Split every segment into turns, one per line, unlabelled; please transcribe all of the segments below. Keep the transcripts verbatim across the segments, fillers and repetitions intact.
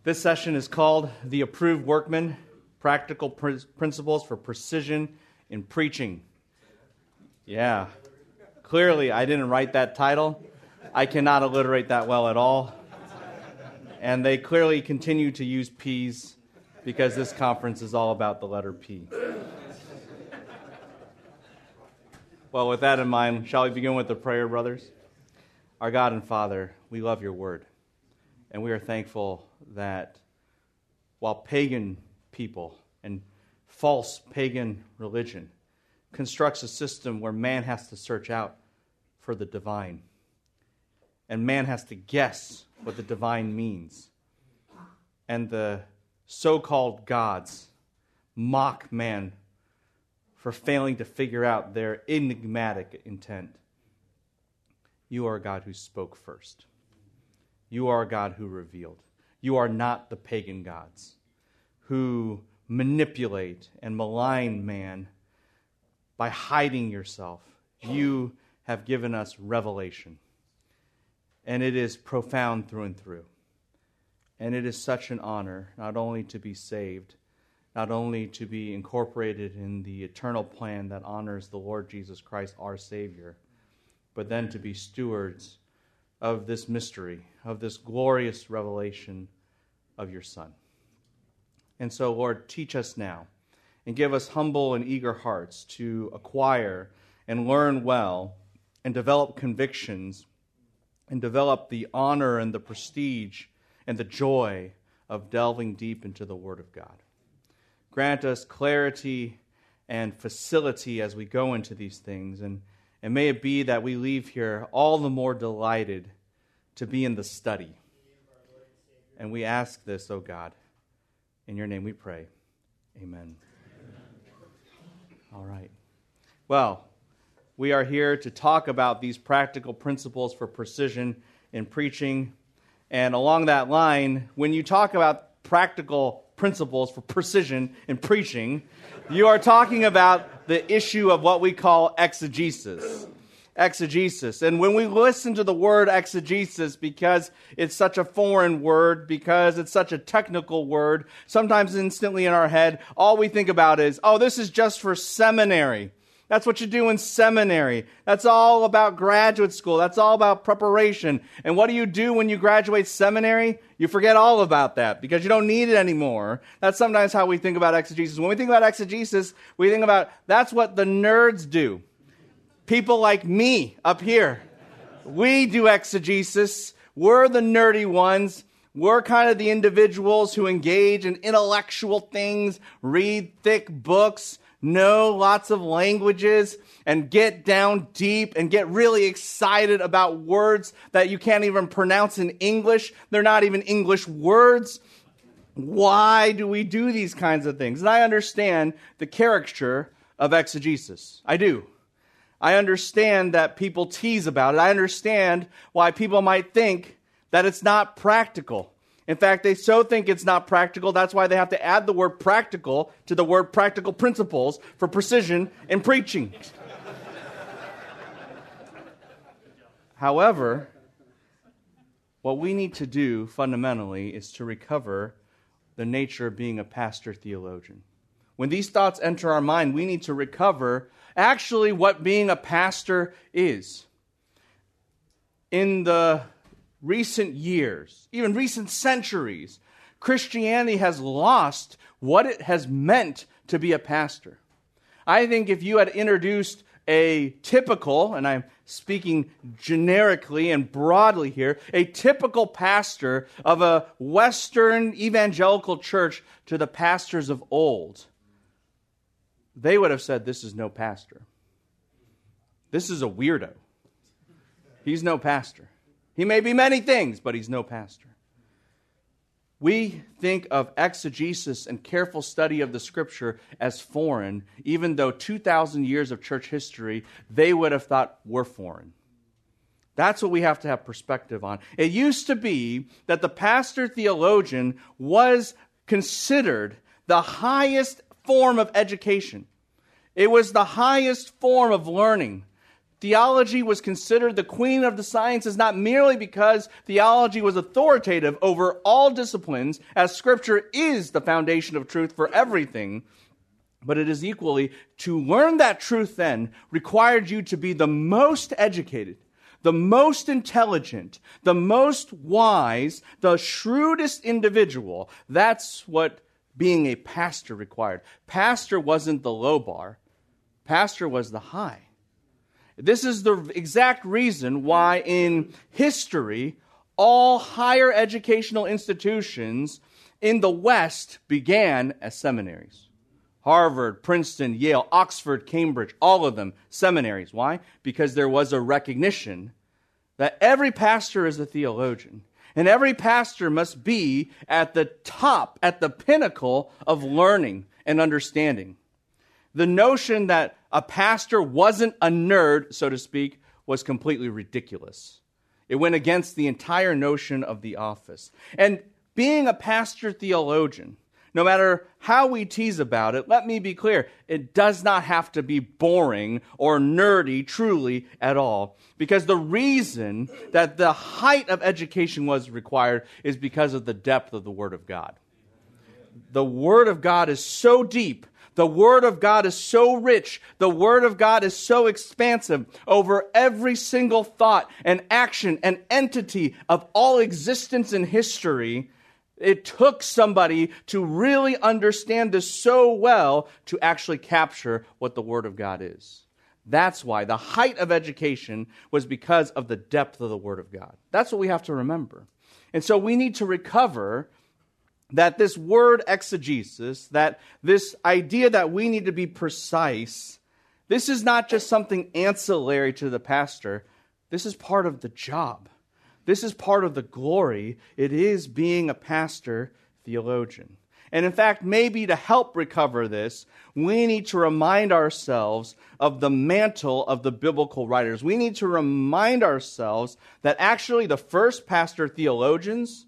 This session is called The Approved Workman, Practical Pr- Principles for Precision in Preaching. Yeah, clearly I didn't write that title. I cannot alliterate that well at all. And they clearly continue to use P's because this conference is all about the letter P. Well, with that in mind, shall we begin with the prayer, brothers? Our God and Father, we love your word. And we are thankful that while pagan people and false pagan religion constructs a system where man has to search out for the divine, and man has to guess what the divine means, and the so-called gods mock man for failing to figure out their enigmatic intent, you are a God who spoke first. You are a God who revealed. You are not the pagan gods who manipulate and malign man by hiding yourself. You have given us revelation, and it is profound through and through. And it is such an honor not only to be saved, not only to be incorporated in the eternal plan that honors the Lord Jesus Christ, our Savior, but then to be stewards of this mystery, of this glorious revelation of your Son. And so, Lord, teach us now and give us humble and eager hearts to acquire and learn well and develop convictions and develop the honor and the prestige and the joy of delving deep into the Word of God. Grant us clarity and facility as we go into these things, and And may it be that we leave here all the more delighted to be in the study. And we ask this, O God. In your name we pray. Amen. Amen. All right. Well, we are here to talk about these practical principles for precision in preaching. And along that line, when you talk about practical principles for precision in preaching, you are talking about the issue of what we call exegesis. Exegesis. And when we listen to the word exegesis, because it's such a foreign word, because it's such a technical word, sometimes instantly in our head, all we think about is, oh, this is just for seminary. That's what you do in seminary. That's all about graduate school. That's all about preparation. And what do you do when you graduate seminary? You forget all about that because you don't need it anymore. That's sometimes how we think about exegesis. When we think about exegesis, we think about that's what the nerds do. People like me up here. We do exegesis. We're the nerdy ones. We're kind of the individuals who engage in intellectual things, read thick books, know lots of languages, and get down deep and get really excited about words that you can't even pronounce in English. They're not even English words. Why do we do these kinds of things? And I understand the caricature of exegesis. I do. I understand that people tease about it. I understand why people might think that it's not practical. In fact, they so think it's not practical, that's why they have to add the word practical to the word practical principles for precision in preaching. However, what we need to do fundamentally is to recover the nature of being a pastor theologian. When these thoughts enter our mind, we need to recover actually what being a pastor is. In the recent years, even recent centuries, Christianity has lost what it has meant to be a pastor. I think if you had introduced a typical, and I'm speaking generically and broadly here, a typical pastor of a Western evangelical church to the pastors of old, they would have said, this is no pastor. This is a weirdo. He's no pastor. He may be many things, but he's no pastor. We think of exegesis and careful study of the Scripture as foreign, even though two thousand years of church history, they would have thought we're foreign. That's what we have to have perspective on. It used to be that the pastor theologian was considered the highest form of education. It was the highest form of learning. Theology was considered the queen of the sciences not merely because theology was authoritative over all disciplines, as Scripture is the foundation of truth for everything, but it is equally, to learn that truth then required you to be the most educated, the most intelligent, the most wise, the shrewdest individual. That's what being a pastor required. Pastor wasn't the low bar. Pastor was the high. This is the exact reason why in history, all higher educational institutions in the West began as seminaries. Harvard, Princeton, Yale, Oxford, Cambridge, all of them seminaries. Why? Because there was a recognition that every pastor is a theologian, and every pastor must be at the top, at the pinnacle of learning and understanding. The notion that a pastor wasn't a nerd, so to speak, was completely ridiculous. It went against the entire notion of the office. And being a pastor theologian, no matter how we tease about it, let me be clear, it does not have to be boring or nerdy truly at all. Because the reason that the height of education was required is because of the depth of the Word of God. The Word of God is so deep. The Word of God is so rich. The Word of God is so expansive over every single thought and action and entity of all existence in history. It took somebody to really understand this so well to actually capture what the Word of God is. That's why the height of education was because of the depth of the Word of God. That's what we have to remember. And so we need to recover that this word exegesis, that this idea that we need to be precise, this is not just something ancillary to the pastor. This is part of the job. This is part of the glory. It is being a pastor theologian. And in fact, maybe to help recover this, we need to remind ourselves of the mantle of the biblical writers. We need to remind ourselves that actually the first pastor theologians,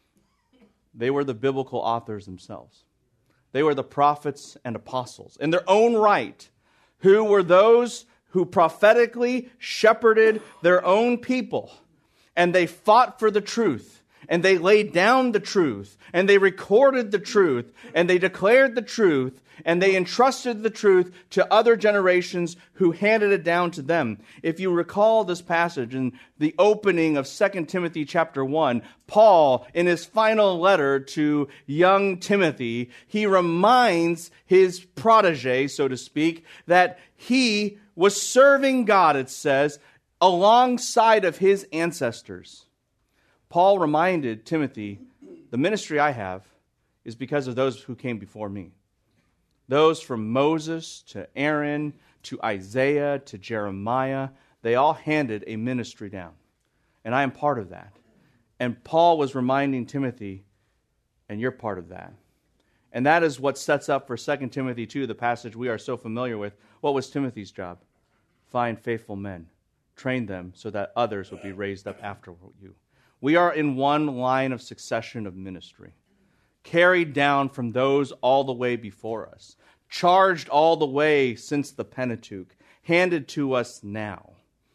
they were the biblical authors themselves. They were the prophets and apostles in their own right, who were those who prophetically shepherded their own people. And they fought for the truth. And they laid down the truth, and they recorded the truth, and they declared the truth, and they entrusted the truth to other generations who handed it down to them. If you recall this passage in the opening of Second Timothy chapter one, Paul, in his final letter to young Timothy, he reminds his protege, so to speak, that he was serving God, it says, alongside of his ancestors. Paul reminded Timothy, the ministry I have is because of those who came before me. Those from Moses to Aaron to Isaiah to Jeremiah, they all handed a ministry down. And I am part of that. And Paul was reminding Timothy, and you're part of that. And that is what sets up for Second Timothy two, the passage we are so familiar with. What was Timothy's job? Find faithful men. Train them so that others will be raised up after you. We are in one line of succession of ministry, carried down from those all the way before us, charged all the way since the Pentateuch, handed to us now.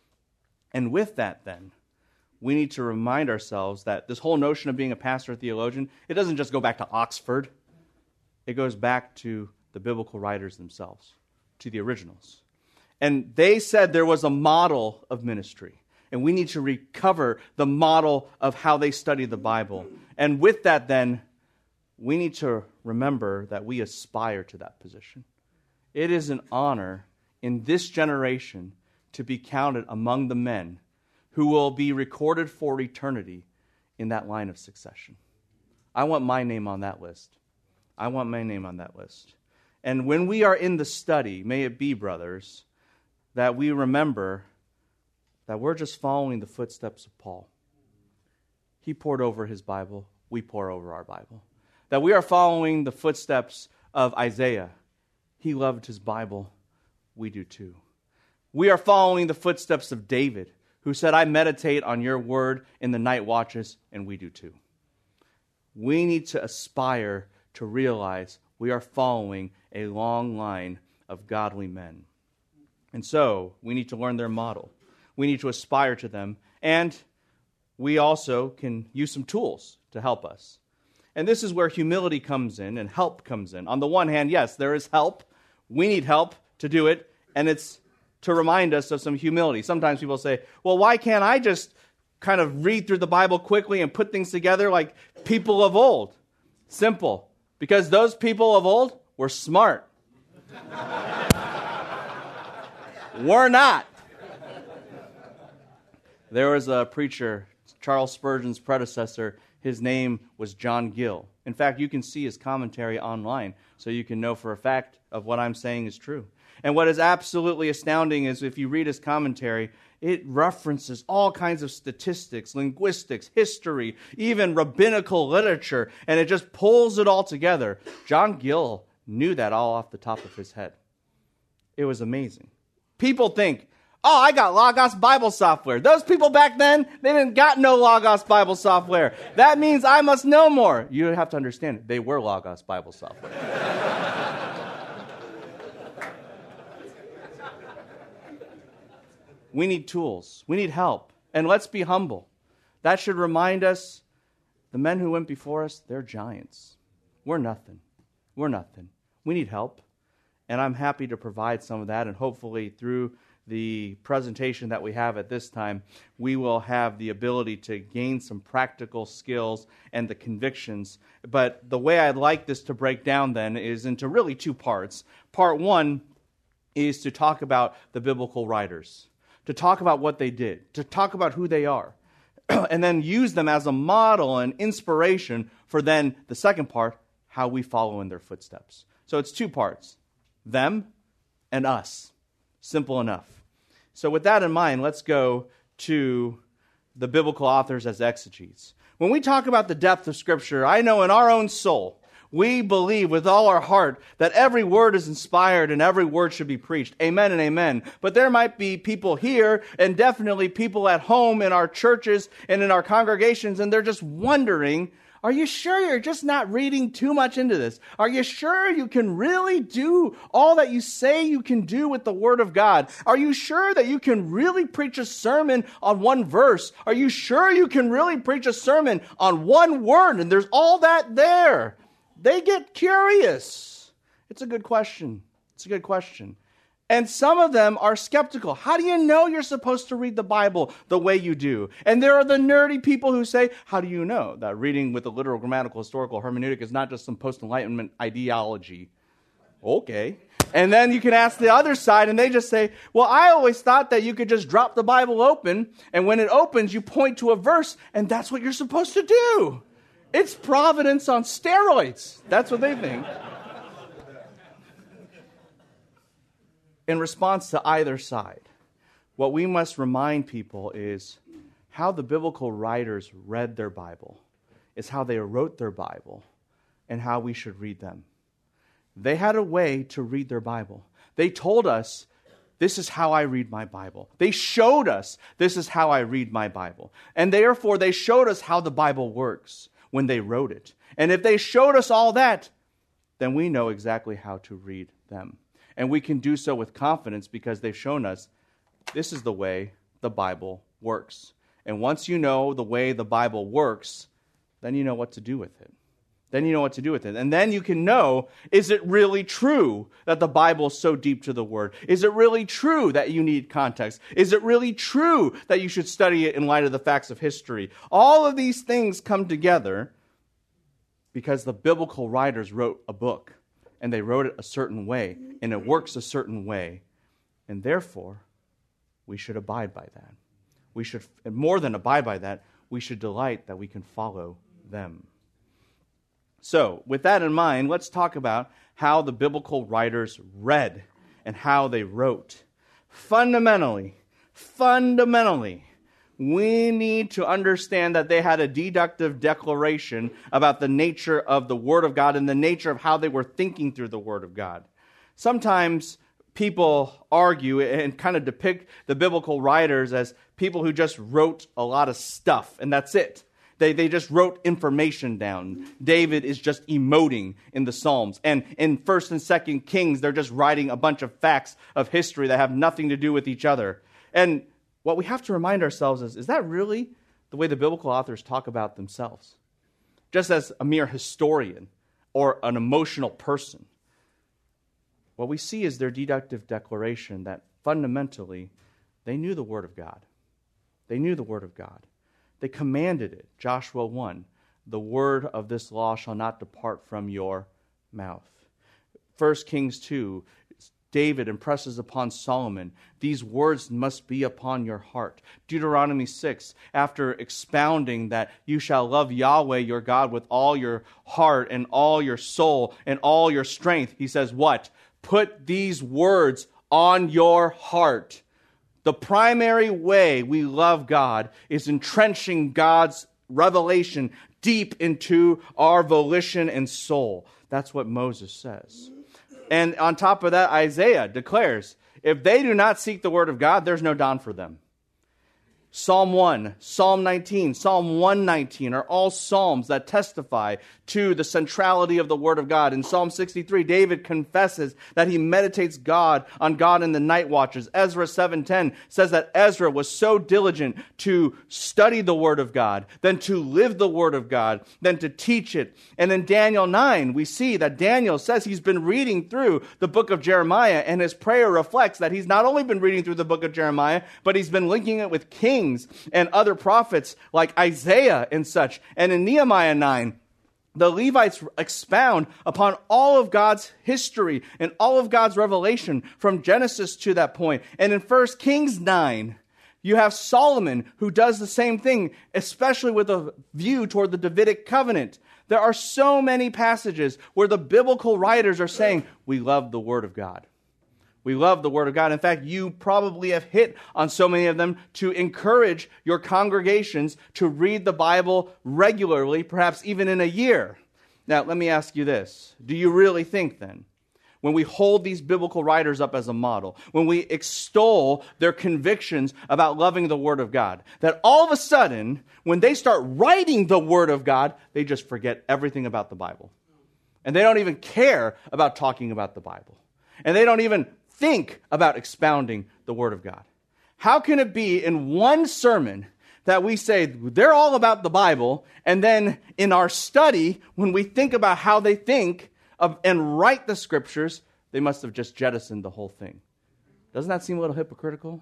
And with that, then, we need to remind ourselves that this whole notion of being a pastor or theologian, it doesn't just go back to Oxford. It goes back to the biblical writers themselves, to the originals. And they said there was a model of ministry. And we need to recover the model of how they study the Bible. And with that, then, we need to remember that we aspire to that position. It is an honor in this generation to be counted among the men who will be recorded for eternity in that line of succession. I want my name on that list. I want my name on that list. And when we are in the study, may it be, brothers, that we remember that we're just following the footsteps of Paul. He poured over his Bible. We pour over our Bible. That we are following the footsteps of Isaiah. He loved his Bible. We do too. We are following the footsteps of David, who said, I meditate on your word in the night watches, and we do too. We need to aspire to realize we are following a long line of godly men. And so we need to learn their model. We need to aspire to them. And we also can use some tools to help us. And this is where humility comes in and help comes in. On the one hand, yes, there is help. We need help to do it. And it's to remind us of some humility. Sometimes people say, well, why can't I just kind of read through the Bible quickly and put things together like people of old? Simple. Because those people of old were smart. We're not. There was a preacher, Charles Spurgeon's predecessor. His name was John Gill. In fact, you can see his commentary online, so you can know for a fact of what I'm saying is true. And what is absolutely astounding is if you read his commentary, it references all kinds of statistics, linguistics, history, even rabbinical literature, and it just pulls it all together. John Gill knew that all off the top of his head. It was amazing. People think, oh, I got Logos Bible software. Those people back then, they didn't got no Logos Bible software. That means I must know more. You have to understand, they were Logos Bible software. We need tools. We need help. And let's be humble. That should remind us, the men who went before us, they're giants. We're nothing. We're nothing. We need help. And I'm happy to provide some of that. And hopefully through the presentation that we have at this time, we will have the ability to gain some practical skills and the convictions. But the way I'd like this to break down then is into really two parts. Part one is to talk about the biblical writers, to talk about what they did, to talk about who they are, and then use them as a model and inspiration for then the second part, how we follow in their footsteps. So it's two parts, them and us. Simple enough. So with that in mind, let's go to the biblical authors as exegetes. When we talk about the depth of Scripture, I know in our own soul, we believe with all our heart that every word is inspired and every word should be preached. Amen and amen. But there might be people here and definitely people at home in our churches and in our congregations, and they're just wondering, are you sure you're just not reading too much into this? Are you sure you can really do all that you say you can do with the Word of God? Are you sure that you can really preach a sermon on one verse? Are you sure you can really preach a sermon on one word? And there's all that there. They get curious. It's a good question. It's a good question. And some of them are skeptical. How do you know you're supposed to read the Bible the way you do? And there are the nerdy people who say, how do you know that reading with a literal, grammatical, historical hermeneutic is not just some post-enlightenment ideology? Okay. And then you can ask the other side, and they just say, well, I always thought that you could just drop the Bible open, and when it opens, you point to a verse, and that's what you're supposed to do. It's providence on steroids. That's what they think. In response to either side, what we must remind people is how the biblical writers read their Bible, is how they wrote their Bible, and how we should read them. They had a way to read their Bible. They told us, this is how I read my Bible. They showed us, this is how I read my Bible. And therefore, they showed us how the Bible works when they wrote it. And if they showed us all that, then we know exactly how to read them. And we can do so with confidence because they've shown us this is the way the Bible works. And once you know the way the Bible works, then you know what to do with it. Then you know what to do with it. And then you can know, is it really true that the Bible is so deep to the Word? Is it really true that you need context? Is it really true that you should study it in light of the facts of history? All of these things come together because the biblical writers wrote a book, and they wrote it a certain way, and it works a certain way, and therefore, we should abide by that. We should, and more than abide by that, we should delight that we can follow them. So, with that in mind, let's talk about how the biblical writers read and how they wrote. Fundamentally, fundamentally, we need to understand that they had a deductive declaration about the nature of the Word of God and the nature of how they were thinking through the Word of God. Sometimes people argue and kind of depict the biblical writers as people who just wrote a lot of stuff, and that's it. They, they just wrote information down. David is just emoting in the Psalms. And in First and Second Kings, they're just writing a bunch of facts of history that have nothing to do with each other. And what we have to remind ourselves is, is that really the way the biblical authors talk about themselves? Just as a mere historian or an emotional person. What we see is their deductive declaration that fundamentally they knew the Word of God. They knew the Word of God. They commanded it. Joshua one, the word of this law shall not depart from your mouth. First Kings two, David impresses upon Solomon, these words must be upon your heart. Deuteronomy six, after expounding that you shall love Yahweh your God with all your heart and all your soul and all your strength, he says what? Put these words on your heart. The primary way we love God is entrenching God's revelation deep into our volition and soul. That's what Moses says. And on top of that, Isaiah declares, if they do not seek the word of God, there's no dawn for them. Psalm one, Psalm nineteen, Psalm one nineteen are all psalms that testify to the centrality of the Word of God. In Psalm sixty-three, David confesses that he meditates God on God in the night watches. Ezra seven ten says that Ezra was so diligent to study the Word of God, then to live the Word of God, then to teach it. And in Daniel nine, we see that Daniel says he's been reading through the book of Jeremiah, and his prayer reflects that he's not only been reading through the book of Jeremiah, but he's been linking it with kings and other prophets like Isaiah and such. And in Nehemiah nine, the Levites expound upon all of God's history and all of God's revelation from Genesis to that point. And in First Kings nine, you have Solomon who does the same thing, especially with a view toward the Davidic covenant. There are so many passages where the biblical writers are saying, we love the Word of God. We love the Word of God. In fact, you probably have hit on so many of them to encourage your congregations to read the Bible regularly, perhaps even in a year. Now, let me ask you this. Do you really think then, when we hold these biblical writers up as a model, when we extol their convictions about loving the Word of God, that all of a sudden, when they start writing the Word of God, they just forget everything about the Bible? And they don't even care about talking about the Bible. And they don't even think about expounding the Word of God. How can it be in one sermon that we say they're all about the Bible, and then in our study, when we think about how they think of and write the Scriptures, they must have just jettisoned the whole thing? Doesn't that seem a little hypocritical?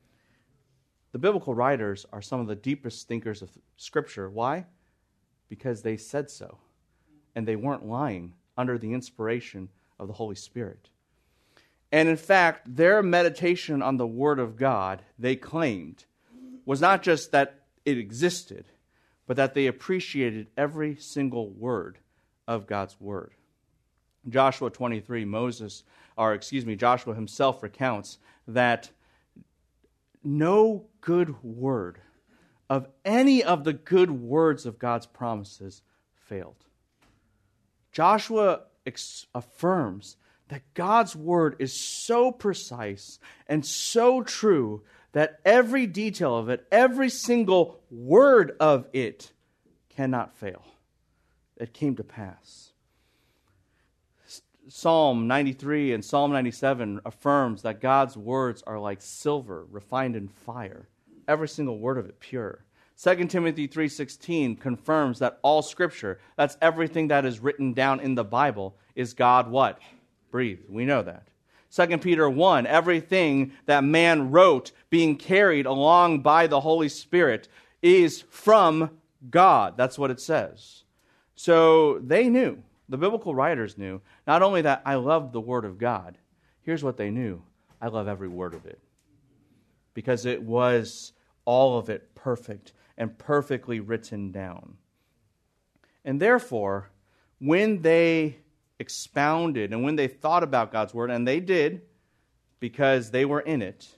The biblical writers are some of the deepest thinkers of Scripture. Why? Because they said so, and they weren't lying under the inspiration of the Holy Spirit. And in fact, their meditation on the Word of God, they claimed, was not just that it existed, but that they appreciated every single word of God's Word. Joshua twenty-three, Moses, or excuse me, Joshua himself recounts that no good word of any of the good words of God's promises failed. Joshua ex- affirms that God's word is so precise and so true that every detail of it, every single word of it cannot fail. It came to pass. Psalm ninety-three and Psalm ninety-seven affirms that God's words are like silver refined in fire. Every single word of it pure. Second Timothy three sixteen confirms that all Scripture, that's everything that is written down in the Bible, is God what? Breathed. We know that. Second Peter one, everything that man wrote being carried along by the Holy Spirit is from God. That's what it says. So they knew, the biblical writers knew, not only that I love the Word of God, here's what they knew. I love every word of it. Because it was all of it perfect and perfectly written down. And therefore, when they expounded and when they thought about God's Word, and they did because they were in it,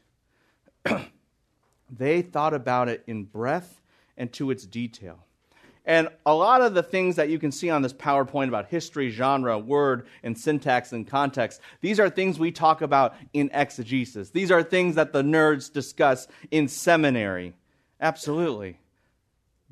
they thought about it in breadth and to its detail. And a lot of the things that you can see on this PowerPoint about history, genre, word, and syntax and context, these are things we talk about in exegesis. These are things that the nerds discuss in seminary. Absolutely.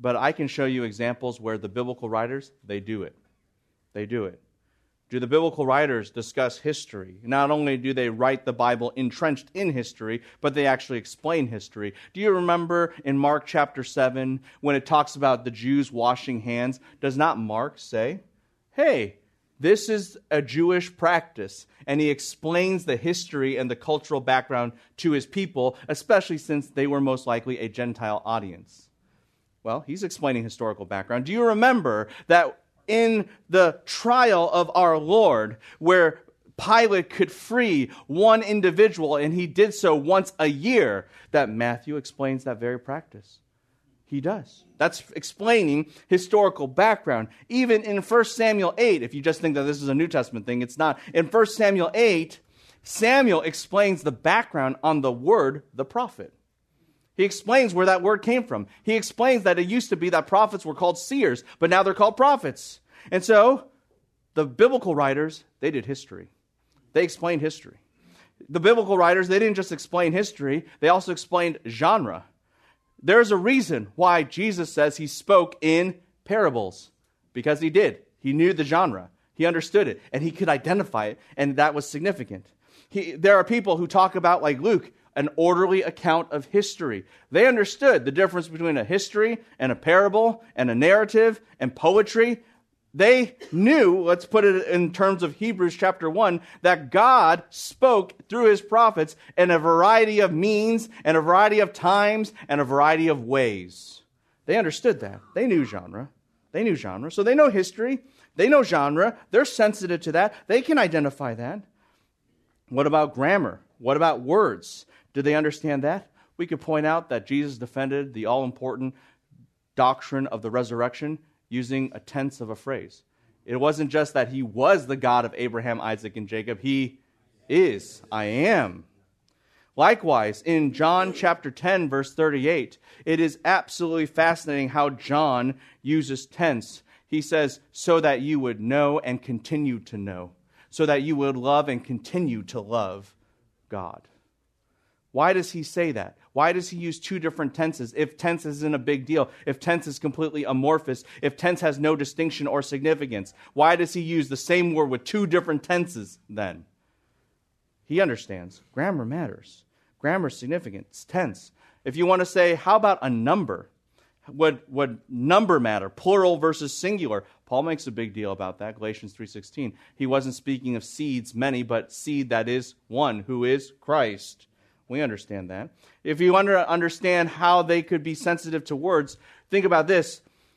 but I can show you examples where the biblical writers, they do it. They do it. Do the biblical writers discuss history? Not only do they write the Bible entrenched in history, but they actually explain history. Do you remember in Mark chapter seven, when it talks about the Jews washing hands, does not Mark say, hey, this is a Jewish practice, and he explains the history and the cultural background to his people, especially since they were most likely a Gentile audience? Well, he's explaining historical background. Do you remember that in the trial of our Lord, where Pilate could free one individual, and he did so once a year, that Matthew explains that very practice? He does. That's explaining historical background. Even in First Samuel eight, if you just think that this is a New Testament thing, it's not. In First Samuel eight, Samuel explains the background on the word, the prophet. He explains where that word came from. He explains that it used to be that prophets were called seers, but now they're called prophets. And so, the biblical writers, they did history. They explained history. The biblical writers, they didn't just explain history, they also explained genre. There's a reason why Jesus says he spoke in parables, because he did. He knew the genre. He understood it, and he could identify it, and that was significant. He, there are people who talk about, like Luke, an orderly account of history. They understood the difference between a history and a parable and a narrative and poetry. They knew, let's put it in terms of Hebrews chapter one, that God spoke through his prophets in a variety of means and a variety of times and a variety of ways. They understood that. They knew genre. They knew genre. So they know history. They know genre. They're sensitive to that. They can identify that. What about grammar? What about words? Did they understand that? We could point out that Jesus defended the all-important doctrine of the resurrection using a tense of a phrase. It wasn't just that he was the God of Abraham, Isaac, and Jacob. He is, I am. Likewise, in John chapter ten, verse thirty-eight, it is absolutely fascinating how John uses tense. He says, so that you would know and continue to know, so that you would love and continue to love God. Why does he say that? Why does he use two different tenses? If tense isn't a big deal, if tense is completely amorphous, if tense has no distinction or significance, why does he use the same word with two different tenses then? He understands. Grammar matters. Grammar is significant. It's tense. If you want to say, how about a number? Would, would number matter? Plural versus singular. Paul makes a big deal about that, Galatians three sixteen. He wasn't speaking of seeds, many, but seed that is one, who is Christ. We understand that. If you want to understand how they could be sensitive to words, think about this.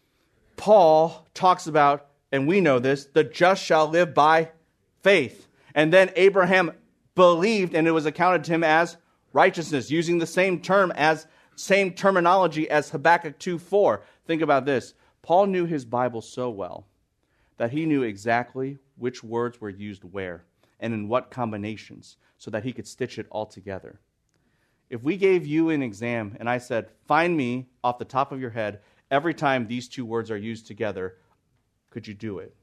Paul talks about, and we know this, the just shall live by faith. And then Abraham believed, and it was accounted to him as righteousness, using the same term as, same terminology as Habakkuk two four. Think about this. Paul knew his Bible so well that he knew exactly which words were used where and in what combinations so that he could stitch it all together. If we gave you an exam and I said, find me off the top of your head every time these two words are used together, could you do it?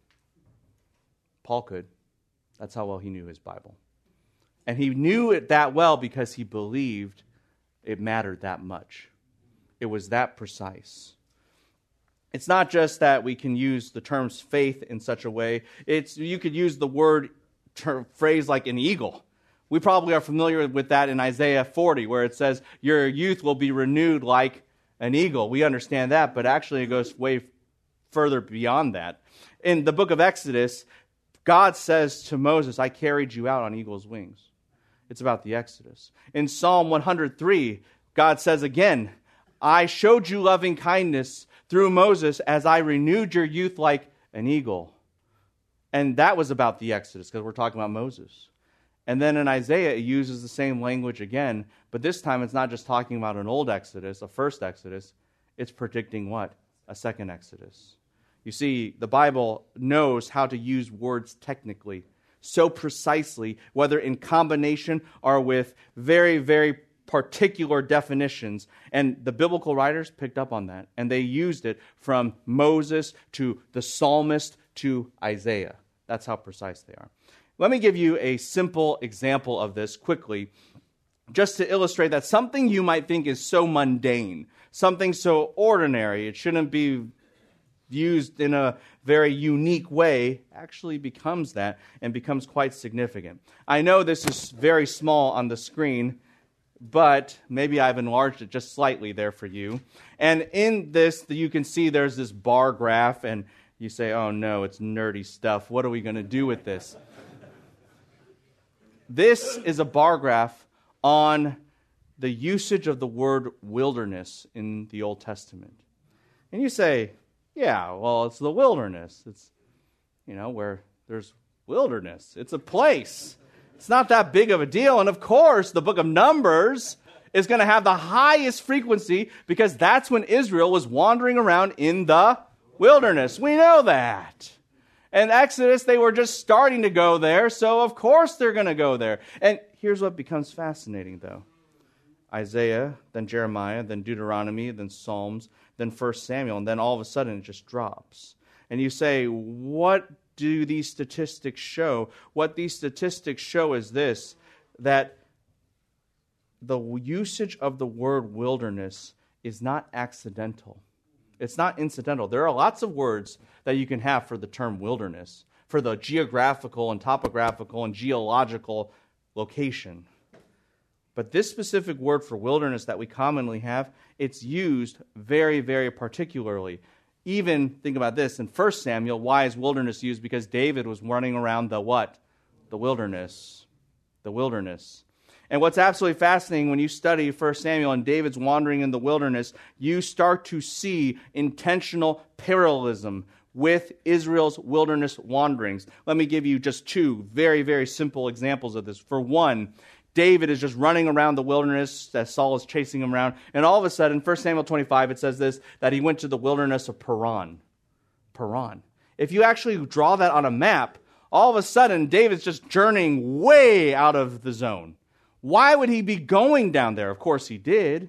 Paul could. That's how well he knew his Bible. And he knew it that well because he believed it mattered that much. It was that precise. It's not just that we can use the terms faith in such a way. It's you could use the word term, phrase like an eagle. We probably are familiar with that in Isaiah forty, where it says, your youth will be renewed like an eagle. We understand that, but actually it goes way further beyond that. In the book of Exodus, God says to Moses, I carried you out on eagle's wings. It's about the Exodus. In Psalm one hundred three, God says again, I showed you loving kindness through Moses as I renewed your youth like an eagle. And that was about the Exodus, because we're talking about Moses. And then in Isaiah, it uses the same language again, but this time it's not just talking about an old Exodus, a first Exodus. It's predicting what? A second Exodus. You see, the Bible knows how to use words technically, so precisely, whether in combination or with very, very particular definitions. And the biblical writers picked up on that, and they used it from Moses to the psalmist to Isaiah. That's how precise they are. Let me give you a simple example of this quickly, just to illustrate that something you might think is so mundane, something so ordinary, it shouldn't be used in a very unique way, actually becomes that and becomes quite significant. I know this is very small on the screen, but maybe I've enlarged it just slightly there for you. And in this, you can see there's this bar graph, and you say, oh no, it's nerdy stuff. What are we going to do with this? This is a bar graph on the usage of the word wilderness in the Old Testament. And you say, yeah, well, it's the wilderness. It's, you know, where there's wilderness. It's a place. It's not that big of a deal. And of course, the book of Numbers is going to have the highest frequency because that's when Israel was wandering around in the wilderness. We know that. And Exodus, they were just starting to go there, so of course they're going to go there. And here's what becomes fascinating, though. Isaiah, then Jeremiah, then Deuteronomy, then Psalms, then First Samuel, and then all of a sudden it just drops. And you say, what do these statistics show? What these statistics show is this, that the usage of the word wilderness is not accidental. It's not incidental. There are lots of words that you can have for the term wilderness, for the geographical and topographical and geological location. But this specific word for wilderness that we commonly have, it's used very, very particularly. Even, think about this, in First Samuel, why is wilderness used? Because David was running around the what? The wilderness. The wilderness. And what's absolutely fascinating when you study First Samuel and David's wandering in the wilderness, you start to see intentional parallelism with Israel's wilderness wanderings. Let me give you just two very, very simple examples of this. For one, David is just running around the wilderness as Saul is chasing him around. And all of a sudden, First Samuel twenty-five, it says this, that he went to the wilderness of Paran. Paran. If you actually draw that on a map, all of a sudden, David's just journeying way out of the zone. Why would he be going down there? Of course he did.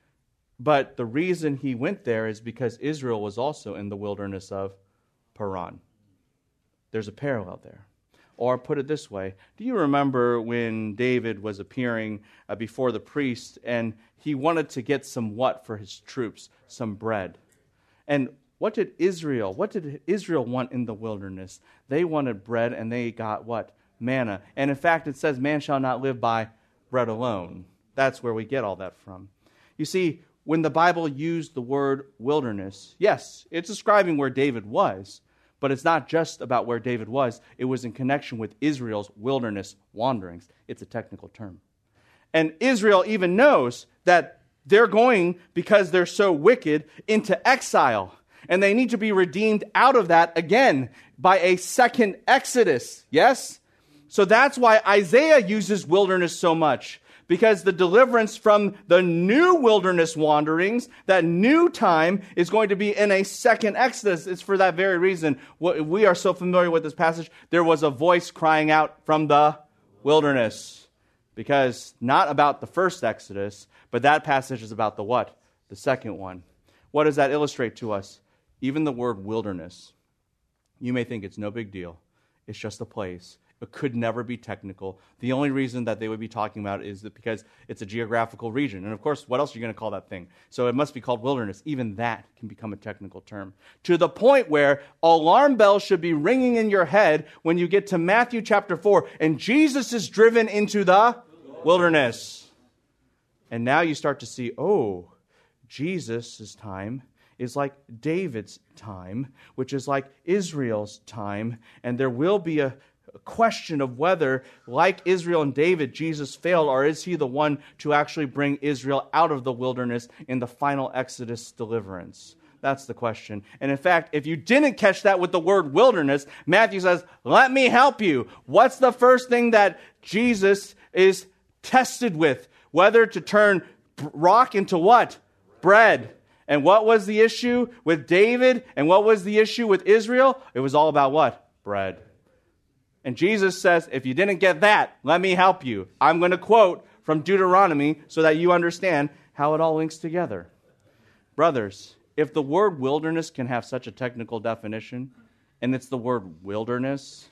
But the reason he went there is because Israel was also in the wilderness of Paran. There's a parallel there. Or put it this way, do you remember when David was appearing uh, before the priest and he wanted to get some what for his troops? Some bread. And what did Israel, what did Israel want in the wilderness? They wanted bread and they got what? Manna. And in fact, it says, man shall not live by bread alone. That's where we get all that from. You see, when the Bible used the word wilderness, yes, it's describing where David was. But it's not just about where David was. It was in connection with Israel's wilderness wanderings. It's a technical term. And Israel even knows that they're going, because they're so wicked, into exile. And they need to be redeemed out of that again by a second Exodus. Yes? So that's why Isaiah uses wilderness so much. Because the deliverance from the new wilderness wanderings, that new time, is going to be in a second Exodus. It's for that very reason. We are so familiar with this passage. There was a voice crying out from the wilderness. Because not about the first Exodus, but that passage is about the what? The second one. What does that illustrate to us? Even the word wilderness. You may think it's no big deal. It's just a place. It could never be technical. The only reason that they would be talking about it is that because it's a geographical region. And of course, what else are you going to call that thing? So it must be called wilderness. Even that can become a technical term. To the point where alarm bells should be ringing in your head when you get to Matthew chapter four and Jesus is driven into the wilderness. And now you start to see, oh, Jesus' time is like David's time, which is like Israel's time. And there will be a question of whether, like Israel and David, Jesus failed, or is he the one to actually bring Israel out of the wilderness in the final Exodus deliverance? That's the question. And in fact, if you didn't catch that with the word wilderness, Matthew says, let me help you. What's the first thing that Jesus is tested with? Whether to turn rock into what? Bread. And what was the issue with David? And what was the issue with Israel? It was all about what? Bread. And Jesus says, if you didn't get that, let me help you. I'm going to quote from Deuteronomy so that you understand how it all links together. Brothers, if the word wilderness can have such a technical definition, and it's the word wilderness,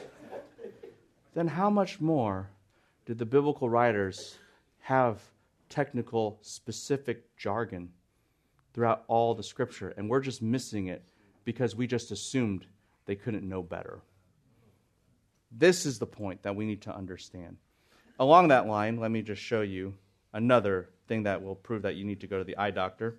then how much more did the biblical writers have technical, specific jargon throughout all the Scripture, and we're just missing it because we just assumed they couldn't know better. This is the point that we need to understand. Along that line, let me just show you another thing that will prove that you need to go to the eye doctor.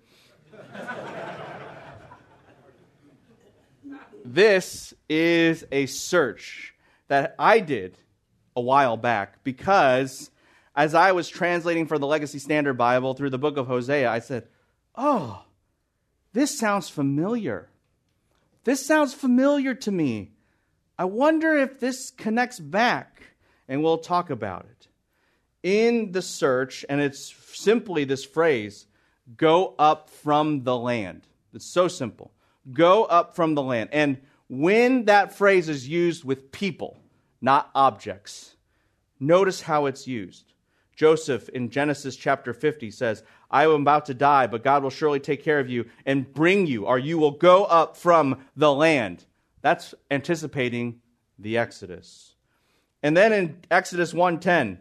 This is a search that I did a while back because as I was translating for the Legacy Standard Bible through the book of Hosea, I said, oh, this sounds familiar. This sounds familiar to me. I wonder if this connects back, and we'll talk about it. In the search, and it's simply this phrase, go up from the land. It's so simple. Go up from the land. And when that phrase is used with people, not objects, notice how it's used. Joseph in Genesis chapter fifty says, I am about to die, but God will surely take care of you and bring you, or you will go up from the land. That's anticipating the Exodus. And then in Exodus one ten,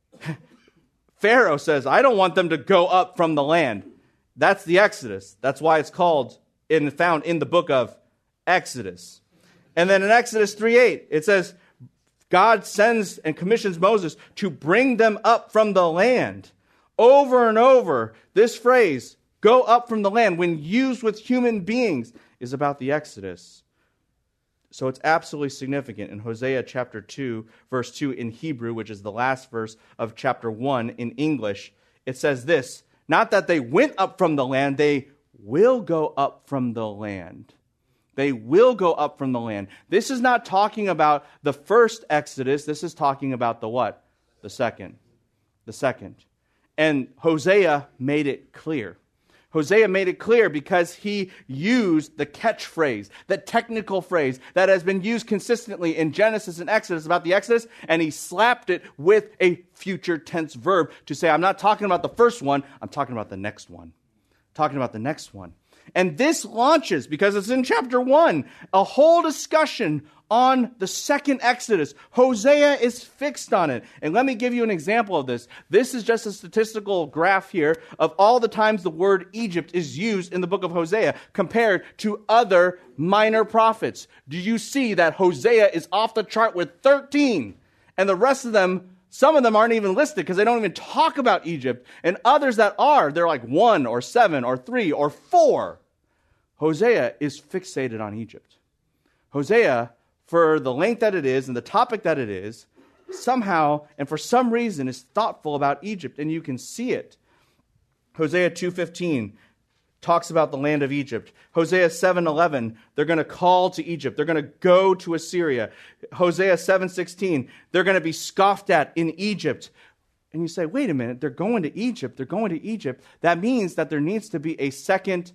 Pharaoh says, I don't want them to go up from the land. That's the Exodus. That's why it's called and found in the book of Exodus. And then in Exodus three eight, it says, God sends and commissions Moses to bring them up from the land. Over and over, this phrase, go up from the land, when used with human beings, is about the Exodus. So it's absolutely significant. In Hosea chapter two, verse two in Hebrew, which is the last verse of chapter one in English, it says this, not that they went up from the land, they will go up from the land. They will go up from the land. This is not talking about the first Exodus. This is talking about the what? The second. The second. And Hosea made it clear. Hosea made it clear because he used the catchphrase, the technical phrase that has been used consistently in Genesis and Exodus about the Exodus, and he slapped it with a future tense verb to say, I'm not talking about the first one, I'm talking about the next one. Talking about the next one. And this launches, because it's in chapter one, a whole discussion on the second Exodus. Hosea is fixed on it. And let me give you an example of this. This is just a statistical graph here of all the times the word Egypt is used in the book of Hosea compared to other minor prophets. Do you see that Hosea is off the chart with thirteen? And the rest of them, some of them aren't even listed because they don't even talk about Egypt. And others that are, they're like one or seven or three or four. Hosea is fixated on Egypt. Hosea, for the length that it is and the topic that it is, somehow and for some reason is thoughtful about Egypt, and you can see it. Hosea two fifteen talks about the land of Egypt. Hosea seven eleven, they're going to call to Egypt. They're going to go to Assyria. Hosea seven sixteen, they're going to be scoffed at in Egypt. And you say, wait a minute, they're going to Egypt. They're going to Egypt. That means that there needs to be a second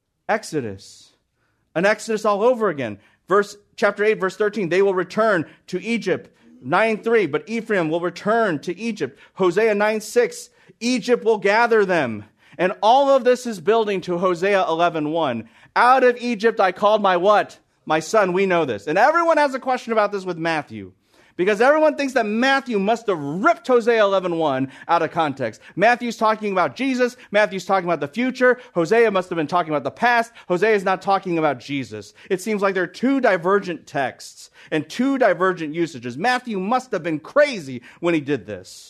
Exodus. An Exodus all over again. Verse chapter eight, verse thirteen, they will return to Egypt. nine three, but Ephraim will return to Egypt. Hosea nine six, Egypt will gather them. And all of this is building to Hosea eleven one. Out of Egypt I called my what? My son. We know this. And everyone has a question about this with Matthew. Because everyone thinks that Matthew must have ripped Hosea eleven one out of context. Matthew's talking about Jesus. Matthew's talking about the future. Hosea must have been talking about the past. Hosea is not talking about Jesus. It seems like there are two divergent texts and two divergent usages. Matthew must have been crazy when he did this.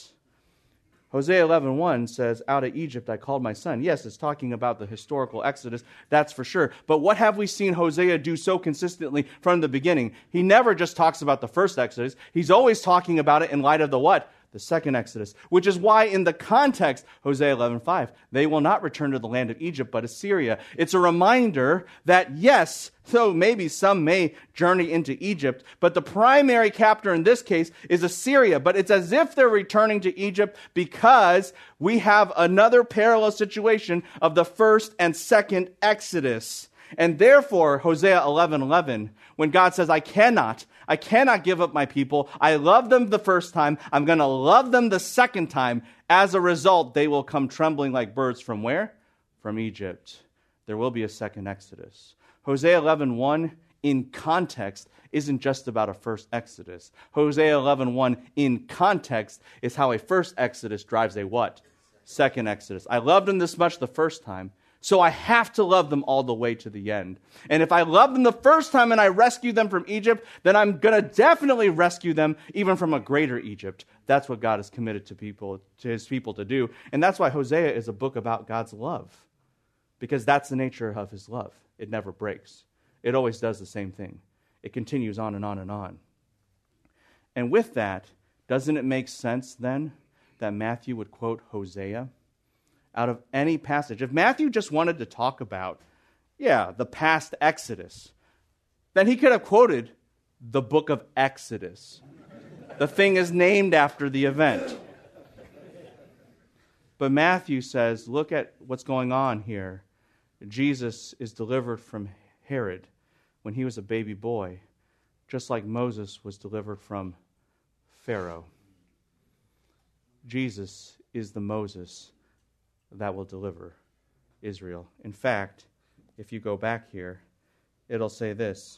Hosea eleven one says, out of Egypt I called my son. Yes, it's talking about the historical Exodus, that's for sure. But what have we seen Hosea do so consistently from the beginning? He never just talks about the first Exodus. He's always talking about it in light of the what? The second Exodus. Which is why in the context, Hosea eleven five, they will not return to the land of Egypt, but Assyria. It's a reminder that yes, though maybe some may journey into Egypt, but the primary captor in this case is Assyria. But it's as if they're returning to Egypt because we have another parallel situation of the first and second Exodus. And therefore, Hosea eleven eleven, when God says, I cannot, I cannot give up my people. I love them the first time. I'm going to love them the second time. As a result, they will come trembling like birds from where? From Egypt. There will be a second Exodus. Hosea eleven one in context isn't just about a first Exodus. Hosea eleven one in context is how a first Exodus drives a what? second Exodus. I loved them this much the first time, so I have to love them all the way to the end. And if I love them the first time and I rescue them from Egypt, then I'm going to definitely rescue them even from a greater Egypt. That's what God is committed to people, to his people to do. And that's why Hosea is a book about God's love, because that's the nature of his love. It never breaks. It always does the same thing. It continues on and on and on. And with that, doesn't it make sense then that Matthew would quote Hosea out of any passage? If Matthew just wanted to talk about, yeah, the past Exodus, then he could have quoted the book of Exodus. The thing is named after the event. But Matthew says, look at what's going on here. Jesus is delivered from Herod when he was a baby boy, just like Moses was delivered from Pharaoh. Jesus is the Moses that will deliver Israel. In fact, if you go back here, it'll say this.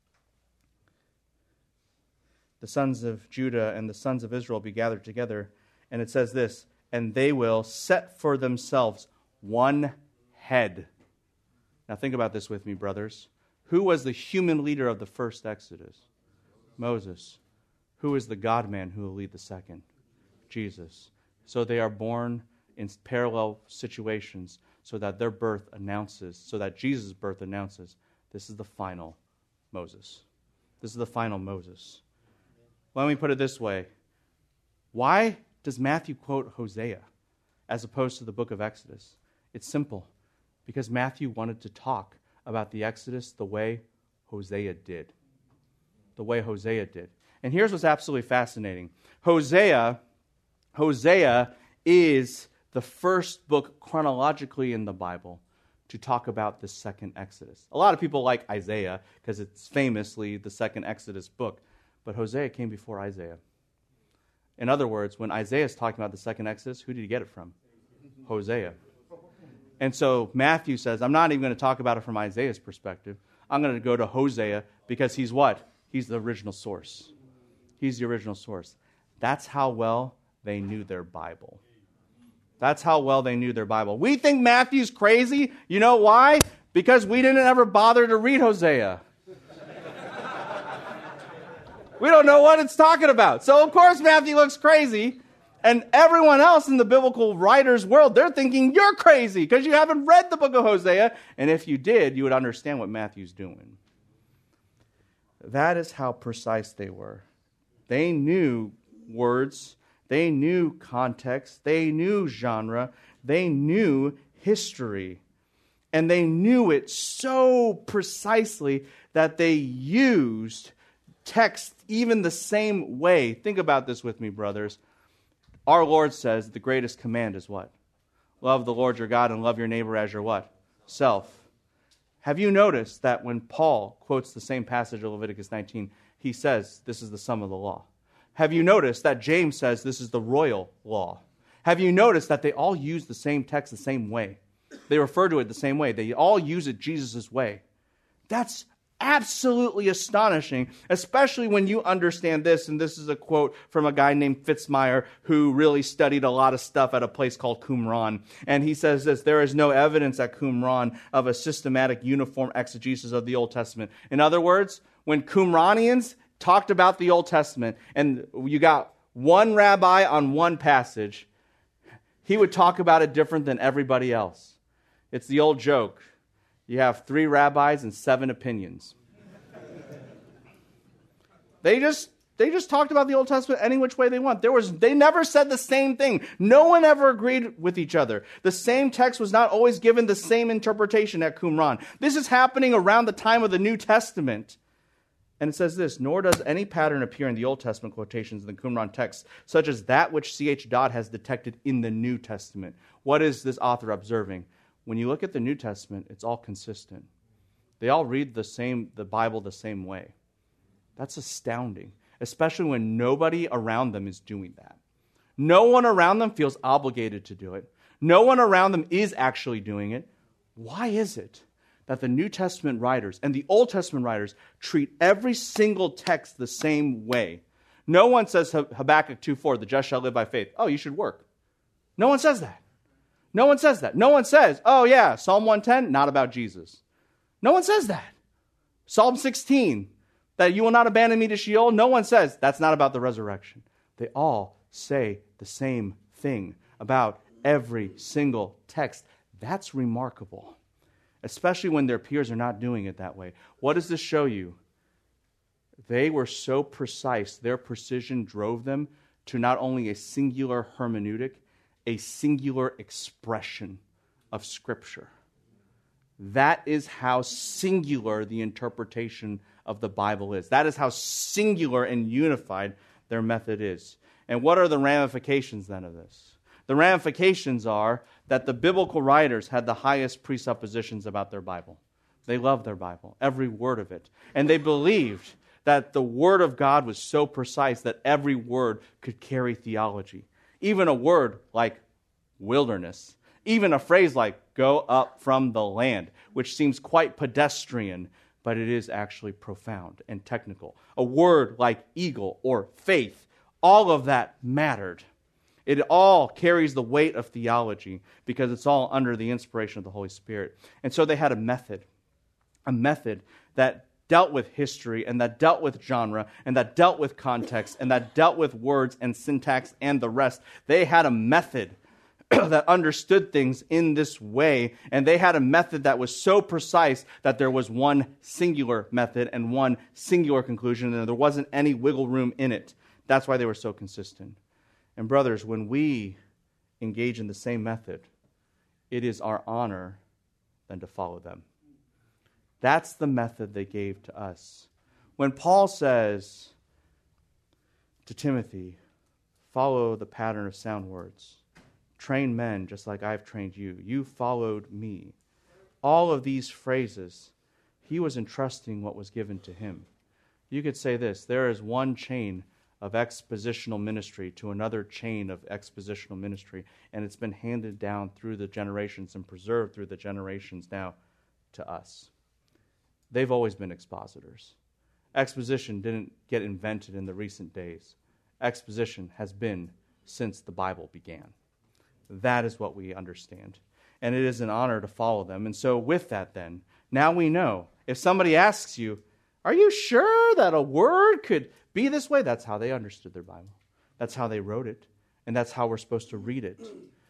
The sons of Judah and the sons of Israel be gathered together, and it says this, and they will set for themselves one head. Now think about this with me, brothers. Who was the human leader of the first Exodus? Moses. Who is the God-man who will lead the second? Jesus. So they are born in parallel situations so that their birth announces, so that Jesus' birth announces, this is the final Moses. This is the final Moses. Let me put it this way. Why does Matthew quote Hosea as opposed to the book of Exodus? It's simple. Because Matthew wanted to talk about the Exodus the way Hosea did. The way Hosea did. And here's what's absolutely fascinating. Hosea, Hosea is the first book chronologically in the Bible to talk about the second Exodus. A lot of people like Isaiah because it's famously the second Exodus book. But Hosea came before Isaiah. In other words, when Isaiah is talking about the second Exodus, who did he get it from? Hosea. And so Matthew says, I'm not even going to talk about it from Isaiah's perspective. I'm going to go to Hosea because he's what? He's the original source. He's the original source. That's how well they knew their Bible. That's how well they knew their Bible. We think Matthew's crazy. You know why? Because we didn't ever bother to read Hosea. We don't know what it's talking about. So, of course, Matthew looks crazy. And everyone else in the biblical writers' world, they're thinking, you're crazy because you haven't read the book of Hosea. And if you did, you would understand what Matthew's doing. That is how precise they were. They knew words. They knew context. They knew genre. They knew history. And they knew it so precisely that they used text even the same way. Think about this with me, brothers. Our Lord says the greatest command is what? Love the Lord your God and love your neighbor as your what? Self. Have you noticed that when Paul quotes the same passage of Leviticus nineteen, he says this is the sum of the law? Have you noticed that James says this is the royal law? Have you noticed that they all use the same text the same way? They refer to it the same way. They all use it Jesus' way. That's absolutely astonishing, especially when you understand this, and this is a quote from a guy named Fitzmyer who really studied a lot of stuff at a place called Qumran. And he says this, there is no evidence at Qumran of a systematic uniform exegesis of the Old Testament. In other words, when Qumranians talked about the Old Testament and you got one rabbi on one passage, he would talk about it different than everybody else. It's the old joke. You have three rabbis and seven opinions. They just they just talked about the Old Testament any which way they want. There was they never said the same thing. No one ever agreed with each other. The same text was not always given the same interpretation at Qumran. This is happening around the time of the New Testament. And it says this, nor does any pattern appear in the Old Testament quotations in the Qumran text, such as that which C H. Dodd has detected in the New Testament. What is this author observing? When you look at the New Testament, it's all consistent. They all read the same, the Bible the same way. That's astounding, especially when nobody around them is doing that. No one around them feels obligated to do it. No one around them is actually doing it. Why is it that the New Testament writers and the Old Testament writers treat every single text the same way? No one says Habakkuk two four, the just shall live by faith. Oh, you should work. No one says that. No one says that. No one says, oh yeah, Psalm one ten, not about Jesus. No one says that. Psalm sixteen, that you will not abandon me to Sheol, no one says that's not about the resurrection. They all say the same thing about every single text. That's remarkable, especially when their peers are not doing it that way. What does this show you? They were so precise, their precision drove them to not only a singular hermeneutic, a singular expression of Scripture. That is how singular the interpretation of the Bible is. That is how singular and unified their method is. And what are the ramifications then of this? The ramifications are that the biblical writers had the highest presuppositions about their Bible. They loved their Bible, every word of it. And they believed that the Word of God was so precise that every word could carry theology. Even a word like wilderness, even a phrase like go up from the land, which seems quite pedestrian, but it is actually profound and technical. A word like eagle or faith, all of that mattered. It all carries the weight of theology because it's all under the inspiration of the Holy Spirit. And so they had a method, a method that dealt with history and that dealt with genre and that dealt with context and that dealt with words and syntax and the rest. They had a method that understood things in this way, and they had a method that was so precise that there was one singular method and one singular conclusion, and there wasn't any wiggle room in it. That's why they were so consistent. And brothers, when we engage in the same method, it is our honor then to follow them. That's the method they gave to us. When Paul says to Timothy, follow the pattern of sound words, train men just like I've trained you, you followed me. All of these phrases, he was entrusting what was given to him. You could say this, there is one chain of expositional ministry to another chain of expositional ministry, and it's been handed down through the generations and preserved through the generations now to us. They've always been expositors. Exposition didn't get invented in the recent days. Exposition has been since the Bible began. That is what we understand. And it is an honor to follow them. And so with that then, now we know. If somebody asks you, are you sure that a word could be this way? That's how they understood their Bible. That's how they wrote it. And that's how we're supposed to read it.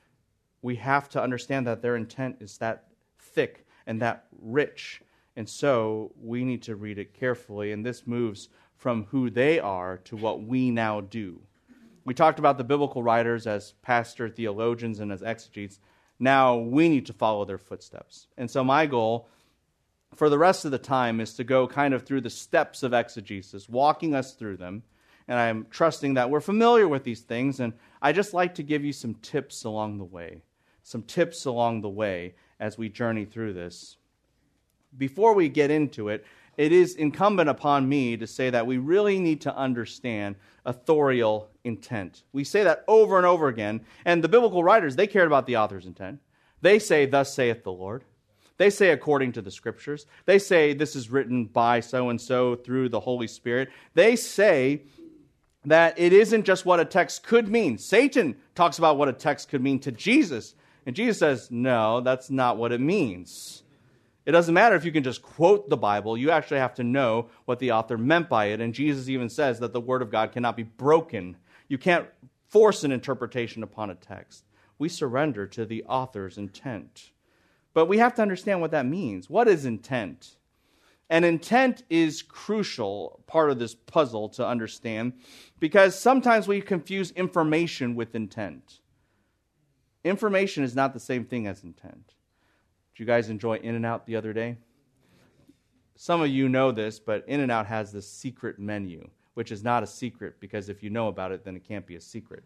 We have to understand that their intent is that thick and that rich. And so we need to read it carefully. And this moves from who they are to what we now do. We talked about the biblical writers as pastor theologians and as exegetes. Now we need to follow their footsteps. And so my goal for the rest of the time is to go kind of through the steps of exegesis, walking us through them. And I'm trusting that we're familiar with these things. And I just like to give you some tips along the way, some tips along the way as we journey through this. Before we get into it, it is incumbent upon me to say that we really need to understand authorial intent. We say that over and over again, and the biblical writers, they cared about the author's intent. They say, thus saith the Lord. They say according to the Scriptures. They say this is written by so-and-so through the Holy Spirit. They say that it isn't just what a text could mean. Satan talks about what a text could mean to Jesus, and Jesus says, no, that's not what it means. It doesn't matter if you can just quote the Bible. You actually have to know what the author meant by it. And Jesus even says that the Word of God cannot be broken. You can't force an interpretation upon a text. We surrender to the author's intent. But we have to understand what that means. What is intent? And intent is crucial part of this puzzle to understand because sometimes we confuse information with intent. Information is not the same thing as intent. Did you guys enjoy In-N-Out the other day? Some of you know this, but In-N-Out has this secret menu, which is not a secret because if you know about it, then it can't be a secret.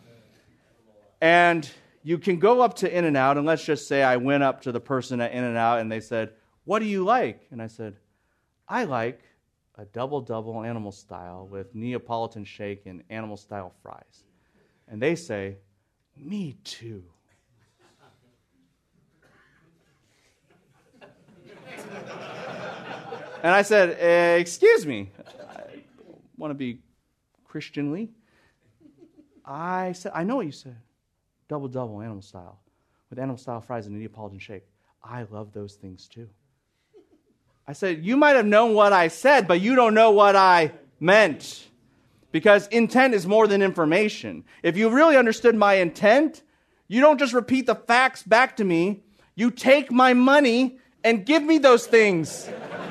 And you can go up to In-N-Out, and let's just say I went up to the person at In-N-Out and they said, what do you like? And I said, I like a double-double animal style with Neapolitan shake and animal style fries. And they say, me too. And I said, eh, excuse me, I want to be Christianly. I said, I know what you said, double-double, animal style. with animal-style fries and a Neapolitan shake. I love those things too. I said, you might have known what I said, but you don't know what I meant. Because intent is more than information. If you really understood my intent, you don't just repeat the facts back to me. You take my money and give me those things.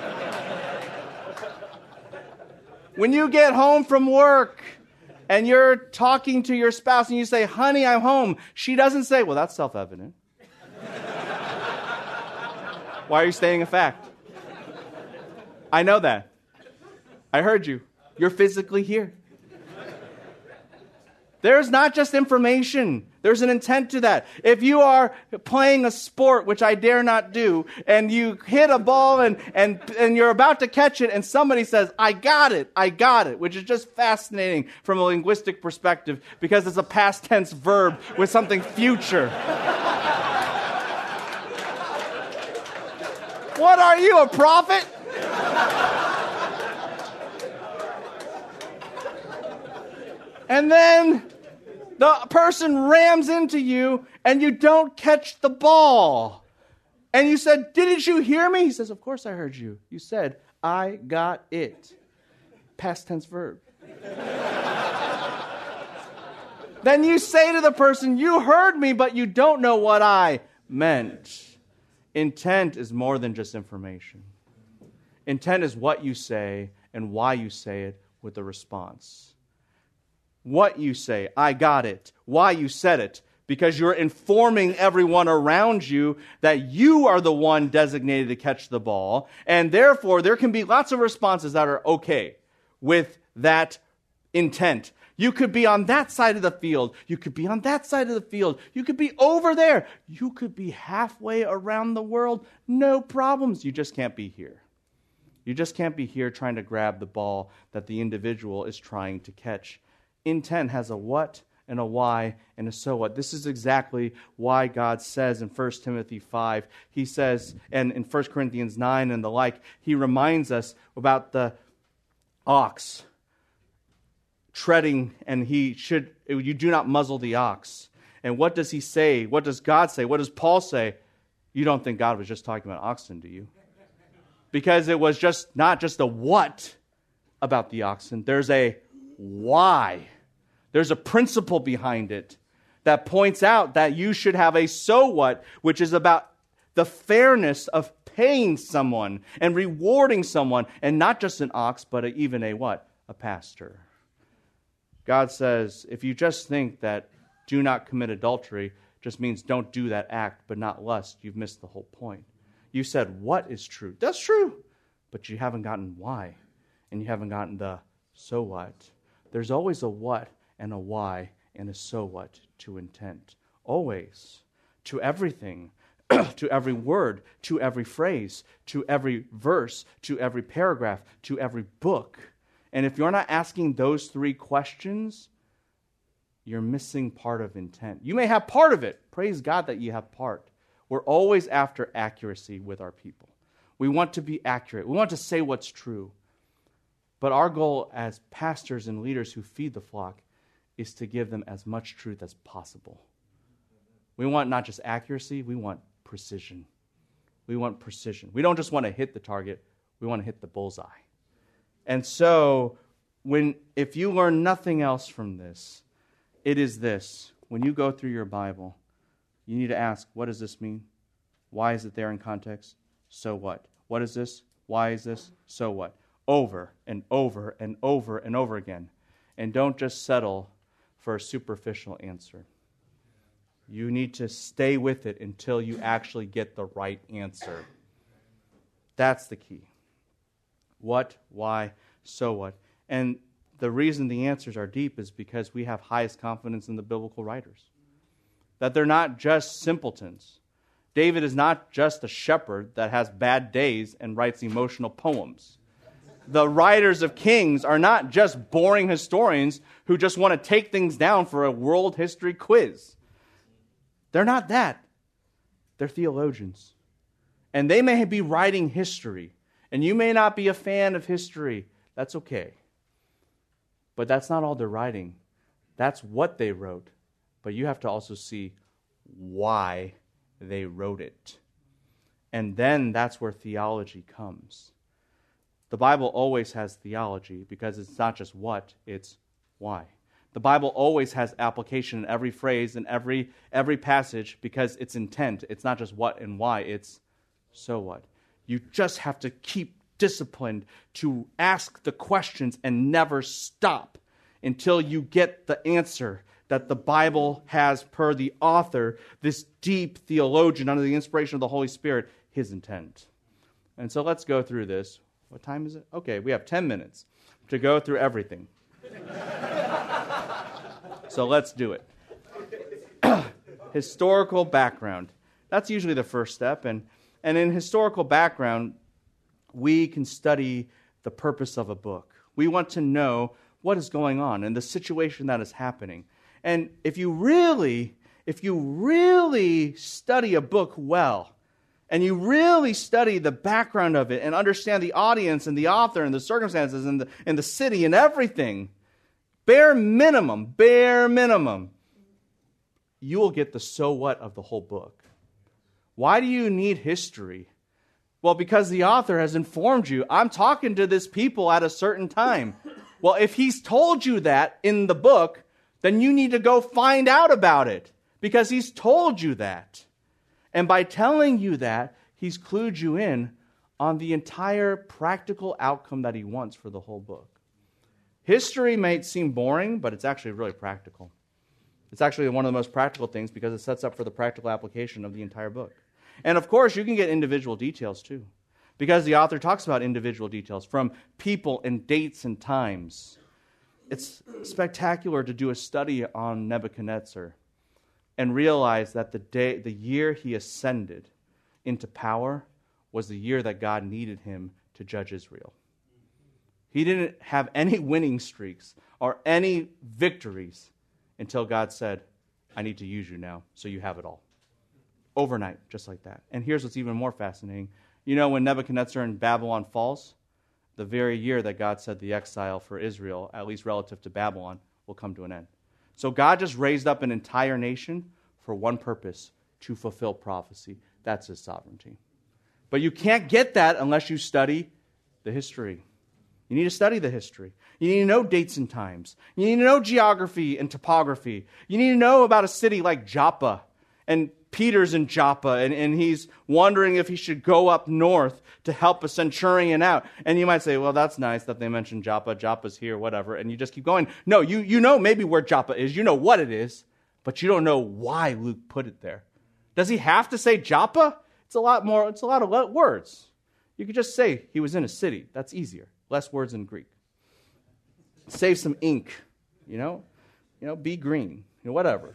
When you get home from work and you're talking to your spouse and you say, honey, I'm home, she doesn't say, well, that's self-evident. Why are you stating a fact? I know that. I heard you. You're physically here. There's not just information. There's an intent to that. If you are playing a sport, which I dare not do, and you hit a ball and, and, and you're about to catch it, and somebody says, I got it, I got it, which is just fascinating from a linguistic perspective because it's a past tense verb with something future. What are you, a prophet? And then the person rams into you and you don't catch the ball. And you said, didn't you hear me? He says, of course I heard you. You said, I got it. Past tense verb. Then you say to the person, you heard me, but you don't know what I meant. Intent is more than just information. Intent is what you say and why you say it with a response. What you say, I got it. Why you said it. Because you're informing everyone around you that you are the one designated to catch the ball. And therefore, there can be lots of responses that are okay with that intent. You could be on that side of the field. You could be on that side of the field. You could be over there. You could be halfway around the world. No problems. You just can't be here. You just can't be here trying to grab the ball that the individual is trying to catch. Intent has a what and a why and a so what. This is exactly why God says in First Timothy five, he says, and in First Corinthians nine and the like, he reminds us about the ox treading, and he should, you do not muzzle the ox. And what does he say? What does God say? What does Paul say? You don't think God was just talking about oxen, do you? Because it was just not just a what about the oxen. There's a why. There's a principle behind it that points out that you should have a so what, which is about the fairness of paying someone and rewarding someone, and not just an ox, but a, even a what? A pastor. God says, if you just think that do not commit adultery just means don't do that act, but not lust, you've missed the whole point. You said what is true. That's true, but you haven't gotten why, and you haven't gotten the so what. There's always a what and a why and a so what to intent. Always. To everything. To every word. To every phrase. To every verse. To every paragraph. To every book. And if you're not asking those three questions, you're missing part of intent. You may have part of it. Praise God that you have part. We're always after accuracy with our people. We want to be accurate. We want to say what's true. But our goal as pastors and leaders who feed the flock is to give them as much truth as possible. We want not just accuracy, we want precision. We want precision. We don't just want to hit the target, we want to hit the bullseye. And so, when if you learn nothing else from this, it is this. When you go through your Bible, you need to ask, what does this mean? Why is it there in context? So what? What is this? Why is this? So what? Over and over and over and over again. And don't just settle for a superficial answer. You need to stay with it until you actually get the right answer. That's the key. What, why, so what? And the reason the answers are deep is because we have highest confidence in the biblical writers. That they're not just simpletons. David is not just a shepherd that has bad days and writes emotional poems. The writers of Kings are not just boring historians who just want to take things down for a world history quiz. They're not that. They're theologians. And they may be writing history. And you may not be a fan of history. That's okay. But that's not all they're writing. That's what they wrote. But you have to also see why they wrote it. And then that's where theology comes. The Bible always has theology because it's not just what, it's why. The Bible always has application in every phrase and every every passage because it's intent. It's not just what and why, it's so what. You just have to keep disciplined to ask the questions and never stop until you get the answer that the Bible has per the author, this deep theologian under the inspiration of the Holy Spirit, his intent. And so let's go through this. What time is it? Okay, we have ten minutes to go through everything. So let's do it. Historical background. That's usually the first step. And, and in historical background, we can study the purpose of a book. We want to know what is going on and the situation that is happening. And if you really, if you really study a book well, and you really study the background of it and understand the audience and the author and the circumstances and the, and the city and everything, bare minimum, bare minimum, you will get the so what of the whole book. Why do you need history? Well, because the author has informed you, I'm talking to this people at a certain time. Well, if he's told you that in the book, then you need to go find out about it because he's told you that. And by telling you that, he's clued you in on the entire practical outcome that he wants for the whole book. History may seem boring, but it's actually really practical. It's actually one of the most practical things because it sets up for the practical application of the entire book. And of course, you can get individual details too, because the author talks about individual details from people and dates and times. It's spectacular to do a study on Nebuchadnezzar and realize that the day, the year he ascended into power was the year that God needed him to judge Israel. He didn't have any winning streaks or any victories until God said, I need to use you now, so you have it all. Overnight, just like that. And here's what's even more fascinating. You know, when Nebuchadnezzar in Babylon falls, the very year that God said the exile for Israel, at least relative to Babylon, will come to an end. So God just raised up an entire nation for one purpose, to fulfill prophecy. That's his sovereignty. But you can't get that unless you study the history. You need to study the history. You need to know dates and times. You need to know geography and topography. You need to know about a city like Joppa. And Peter's in Joppa, and, and he's wondering if he should go up north to help a centurion out. And you might say, well, that's nice that they mentioned Joppa. Joppa's here, whatever. And you just keep going. No, you, you know maybe where Joppa is. You know what it is, but you don't know why Luke put it there. Does he have to say Joppa? It's a lot more, it's a lot of words. You could just say he was in a city. That's easier. Less words in Greek. Save some ink, you know? You know, be green, you know, whatever.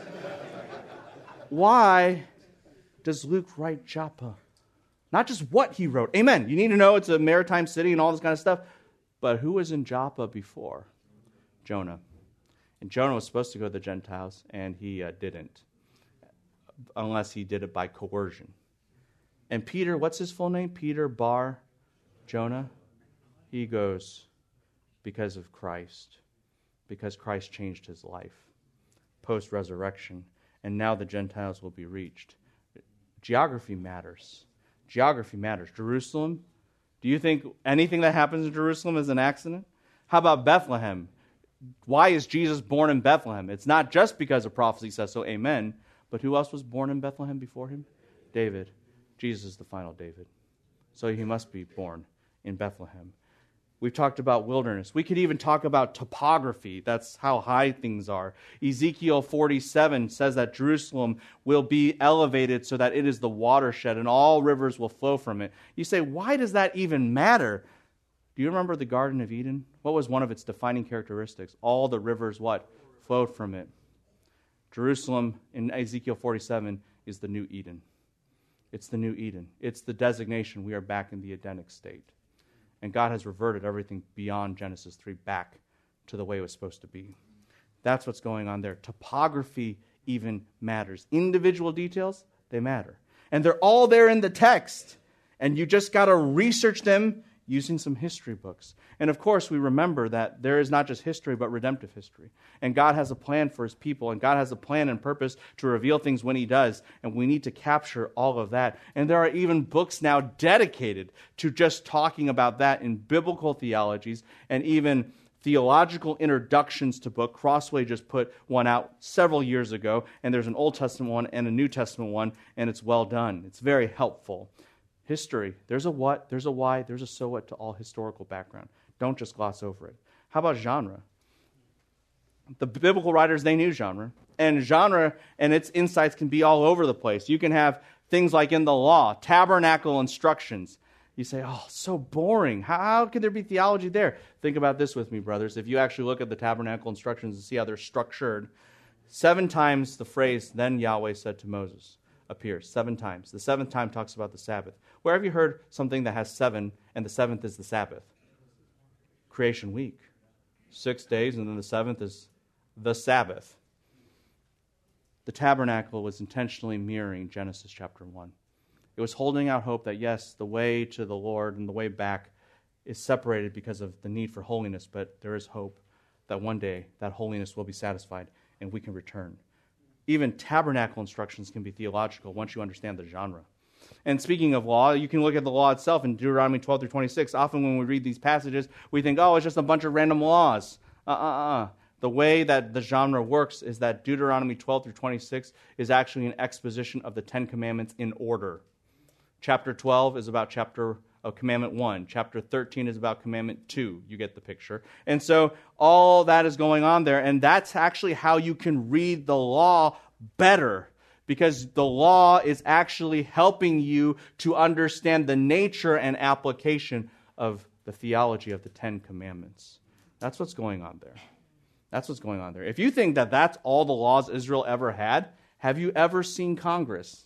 Why does Luke write Joppa? Not just what he wrote. Amen. You need to know it's a maritime city and all this kind of stuff. But who was in Joppa before? Jonah. And Jonah was supposed to go to the Gentiles, and he uh, didn't. Unless he did it by coercion. And Peter, what's his full name? Peter Bar Jonah. He goes because of Christ. Because Christ changed his life. Post-resurrection. And now the Gentiles will be reached. Geography matters. Geography matters. Jerusalem, do you think anything that happens in Jerusalem is an accident? How about Bethlehem? Why is Jesus born in Bethlehem? It's not just because a prophecy says so, amen, but who else was born in Bethlehem before him? David. Jesus is the final David. So he must be born in Bethlehem. We've talked about wilderness. We could even talk about topography. That's how high things are. Ezekiel forty-seven says that Jerusalem will be elevated so that it is the watershed and all rivers will flow from it. You say, why does that even matter? Do you remember the Garden of Eden? What was one of its defining characteristics? All the rivers, what? Flowed from it. Jerusalem in Ezekiel forty-seven is the new Eden. It's the new Eden. It's the designation. We are back in the Edenic state. And God has reverted everything beyond Genesis three back to the way it was supposed to be. That's what's going on there. Topography even matters. Individual details, they matter. And they're all there in the text. And you just got to research them using some history books. And of course, we remember that there is not just history, but redemptive history. And God has a plan for his people, and God has a plan and purpose to reveal things when he does, and we need to capture all of that. And there are even books now dedicated to just talking about that in biblical theologies, and even theological introductions to book. Crossway just put one out several years ago, and there's an Old Testament one and a New Testament one, and it's well done. It's very helpful. History, there's a what, there's a why, there's a so what to all historical background. Don't just gloss over it. How about genre? The biblical writers, they knew genre. And genre and its insights can be all over the place. You can have things like in the law, tabernacle instructions. You say, oh, so boring. How, how can there be theology there? Think about this with me, brothers. If you actually look at the tabernacle instructions and see how they're structured, seven times the phrase, then Yahweh said to Moses, appears. Seven times. The seventh time talks about the Sabbath. Where have you heard something that has seven and the seventh is the Sabbath? Creation week. Six days and then the seventh is the Sabbath. The tabernacle was intentionally mirroring Genesis chapter one. It was holding out hope that, yes, the way to the Lord and the way back is separated because of the need for holiness, but there is hope that one day that holiness will be satisfied and we can return. Even tabernacle instructions can be theological once you understand the genre. And speaking of law, you can look at the law itself in Deuteronomy twelve through twenty-six. Often when we read these passages, we think, oh, it's just a bunch of random laws. Uh-uh-uh. The way that the genre works is that Deuteronomy twelve through twenty-six is actually an exposition of the Ten Commandments in order. Chapter twelve is about chapter of Commandment one. Chapter thirteen is about Commandment two. You get the picture. And so all that is going on there, and that's actually how you can read the law better, because the law is actually helping you to understand the nature and application of the theology of the Ten Commandments. That's what's going on there. That's what's going on there. If you think that that's all the laws Israel ever had, have you ever seen Congress?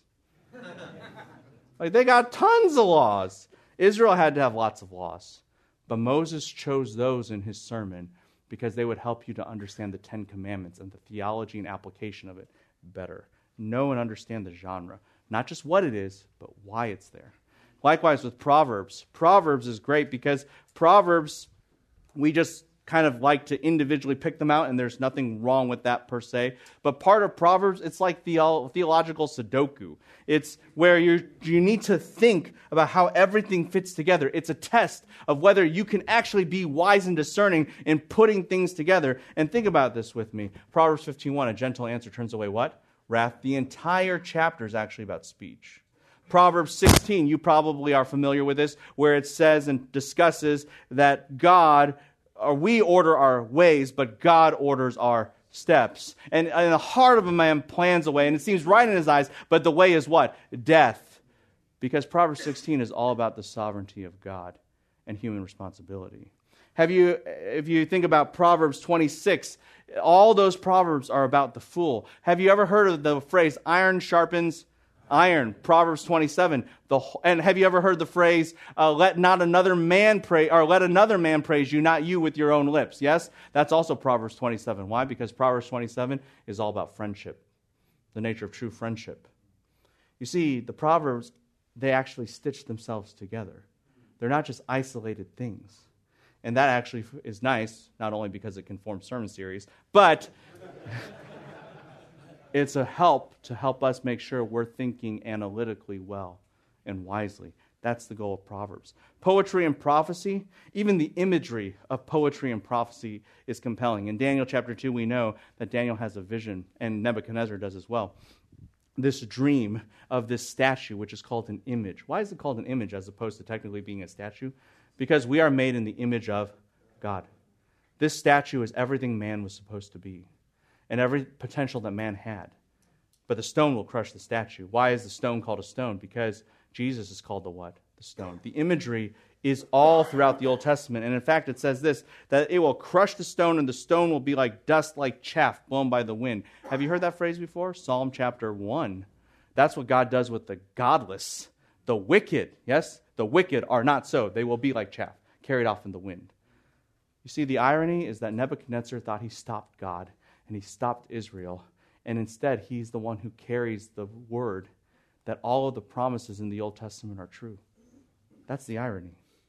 Like, they got tons of laws. Israel had to have lots of laws. But Moses chose those in his sermon because they would help you to understand the Ten Commandments and the theology and application of it better. Know and understand the genre. Not just what it is, but why it's there. Likewise with Proverbs. Proverbs is great because Proverbs, we just kind of like to individually pick them out, and there's nothing wrong with that per se. But part of Proverbs, it's like the theological Sudoku. It's where you you need to think about how everything fits together. It's a test of whether you can actually be wise and discerning in putting things together. And think about this with me. Proverbs fifteen one, a gentle answer turns away what? Wrath. The entire chapter is actually about speech. Proverbs sixteen, you probably are familiar with this, where it says and discusses that God, or we order our ways, but God orders our steps. And, and the heart of a man plans a way, and it seems right in his eyes, but the way is what? Death. Because Proverbs sixteen is all about the sovereignty of God and human responsibility. Have you, if you think about Proverbs twenty-six, all those Proverbs are about the fool. Have you ever heard of the phrase, iron sharpens iron? Proverbs twenty-seven. The, and have you ever heard the phrase, uh, let not another man pray, or let another man praise you, not you with your own lips? Yes? That's also Proverbs twenty-seven. Why? Because Proverbs twenty-seven is all about friendship, the nature of true friendship. You see, the Proverbs, they actually stitch themselves together. They're not just isolated things. And that actually is nice, not only because it can form sermon series, but it's a help to help us make sure we're thinking analytically well and wisely. That's the goal of Proverbs. Poetry and prophecy, even the imagery of poetry and prophecy is compelling. In Daniel chapter two, we know that Daniel has a vision, and Nebuchadnezzar does as well. This dream of this statue, which is called an image. Why is it called an image as opposed to technically being a statue? Because we are made in the image of God. This statue is everything man was supposed to be, and every potential that man had. But the stone will crush the statue. Why is the stone called a stone? Because Jesus is called the what? The stone. The imagery is all throughout the Old Testament. And in fact, it says this, that it will crush the stone, and the stone will be like dust, like chaff blown by the wind. Have you heard that phrase before? Psalm chapter one. That's what God does with the godless. The wicked, yes? The wicked are not so. They will be like chaff, carried off in the wind. You see, the irony is that Nebuchadnezzar thought he stopped God, and he stopped Israel. And instead, he's the one who carries the word that all of the promises in the Old Testament are true. That's the irony.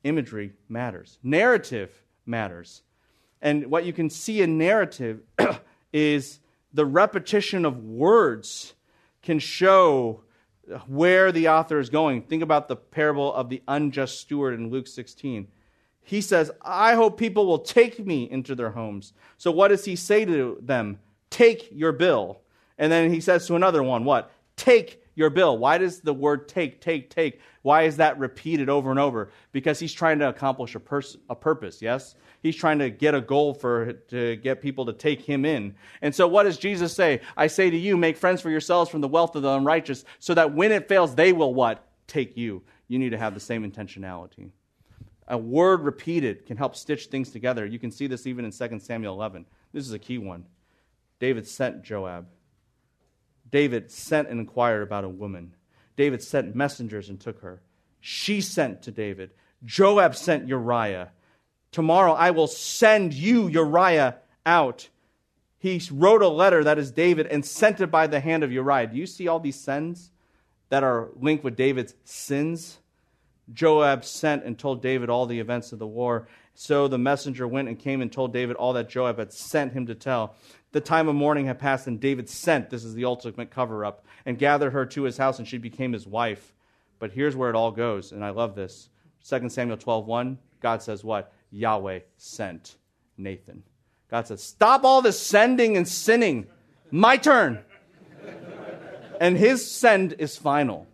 imagery matters. Narrative matters. And what you can see in narrative is the repetition of words can show where the author is going. Think about the parable of the unjust steward in Luke sixteen. He says, I hope people will take me into their homes. So what does he say to them? Take your bill. And then he says to another one, what? Take your bill. Why does the word take, take, take? Why is that repeated over and over? Because he's trying to accomplish a, pers- a purpose, yes? He's trying to get a goal for to get people to take him in. And so what does Jesus say? I say to you, make friends for yourselves from the wealth of the unrighteous, so that when it fails, they will what? Take you. You need to have the same intentionality. A word repeated can help stitch things together. You can see this even in Second Samuel eleven. This is a key one. David sent Joab. David sent and inquired about a woman. David sent messengers and took her. She sent to David. Joab sent Uriah. Tomorrow I will send you Uriah out. He wrote a letter, that is David, and sent it by the hand of Uriah. Do you see all these sends that are linked with David's sins? Joab sent and told David all the events of the war. So the messenger went and came and told David all that Joab had sent him to tell. The time of mourning had passed, and David sent, this is the ultimate cover-up, and gathered her to his house, and she became his wife. But here's where it all goes, and I love this. Second Samuel twelve one, God says what? Yahweh sent Nathan. God says, stop all this sending and sinning. My turn. And his send is final.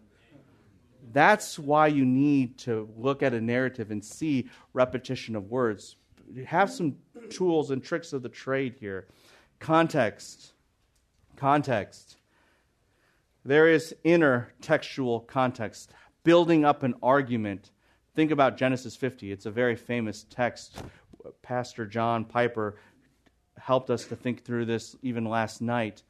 That's why you need to look at a narrative and see repetition of words. You have some tools and tricks of the trade here. Context. Context. There is inner textual context. Building up an argument. Think about Genesis fifty. It's a very famous text. Pastor John Piper helped us to think through this even last night.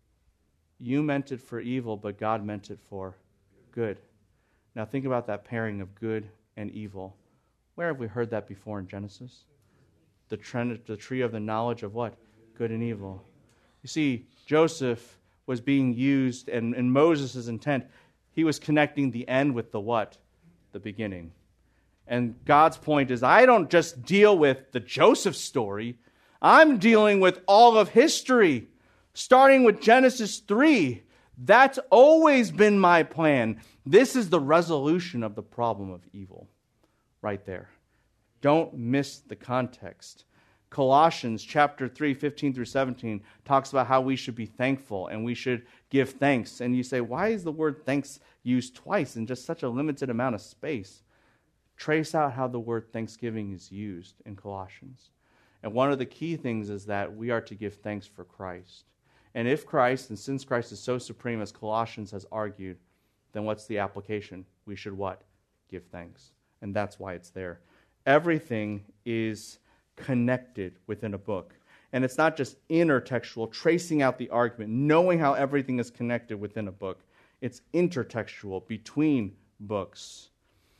You meant it for evil, but God meant it for good. Now think about that pairing of good and evil. Where have we heard that before in Genesis? The, trend, the tree of the knowledge of what? Good and evil. You see, Joseph was being used, and in Moses' intent, he was connecting the end with the what? The beginning. And God's point is, I don't just deal with the Joseph story. I'm dealing with all of history, starting with Genesis three. That's always been my plan. This is the resolution of the problem of evil right there. Don't miss the context. Colossians chapter three, fifteen through seventeen talks about how we should be thankful and we should give thanks. And you say, why is the word thanks used twice in just such a limited amount of space? Trace out how the word thanksgiving is used in Colossians. And one of the key things is that we are to give thanks for Christ. And if Christ, and since Christ is so supreme as Colossians has argued, then what's the application? We should what? Give thanks. And that's why it's there. Everything is connected within a book. And it's not just intertextual, tracing out the argument, knowing how everything is connected within a book. It's intertextual, between books.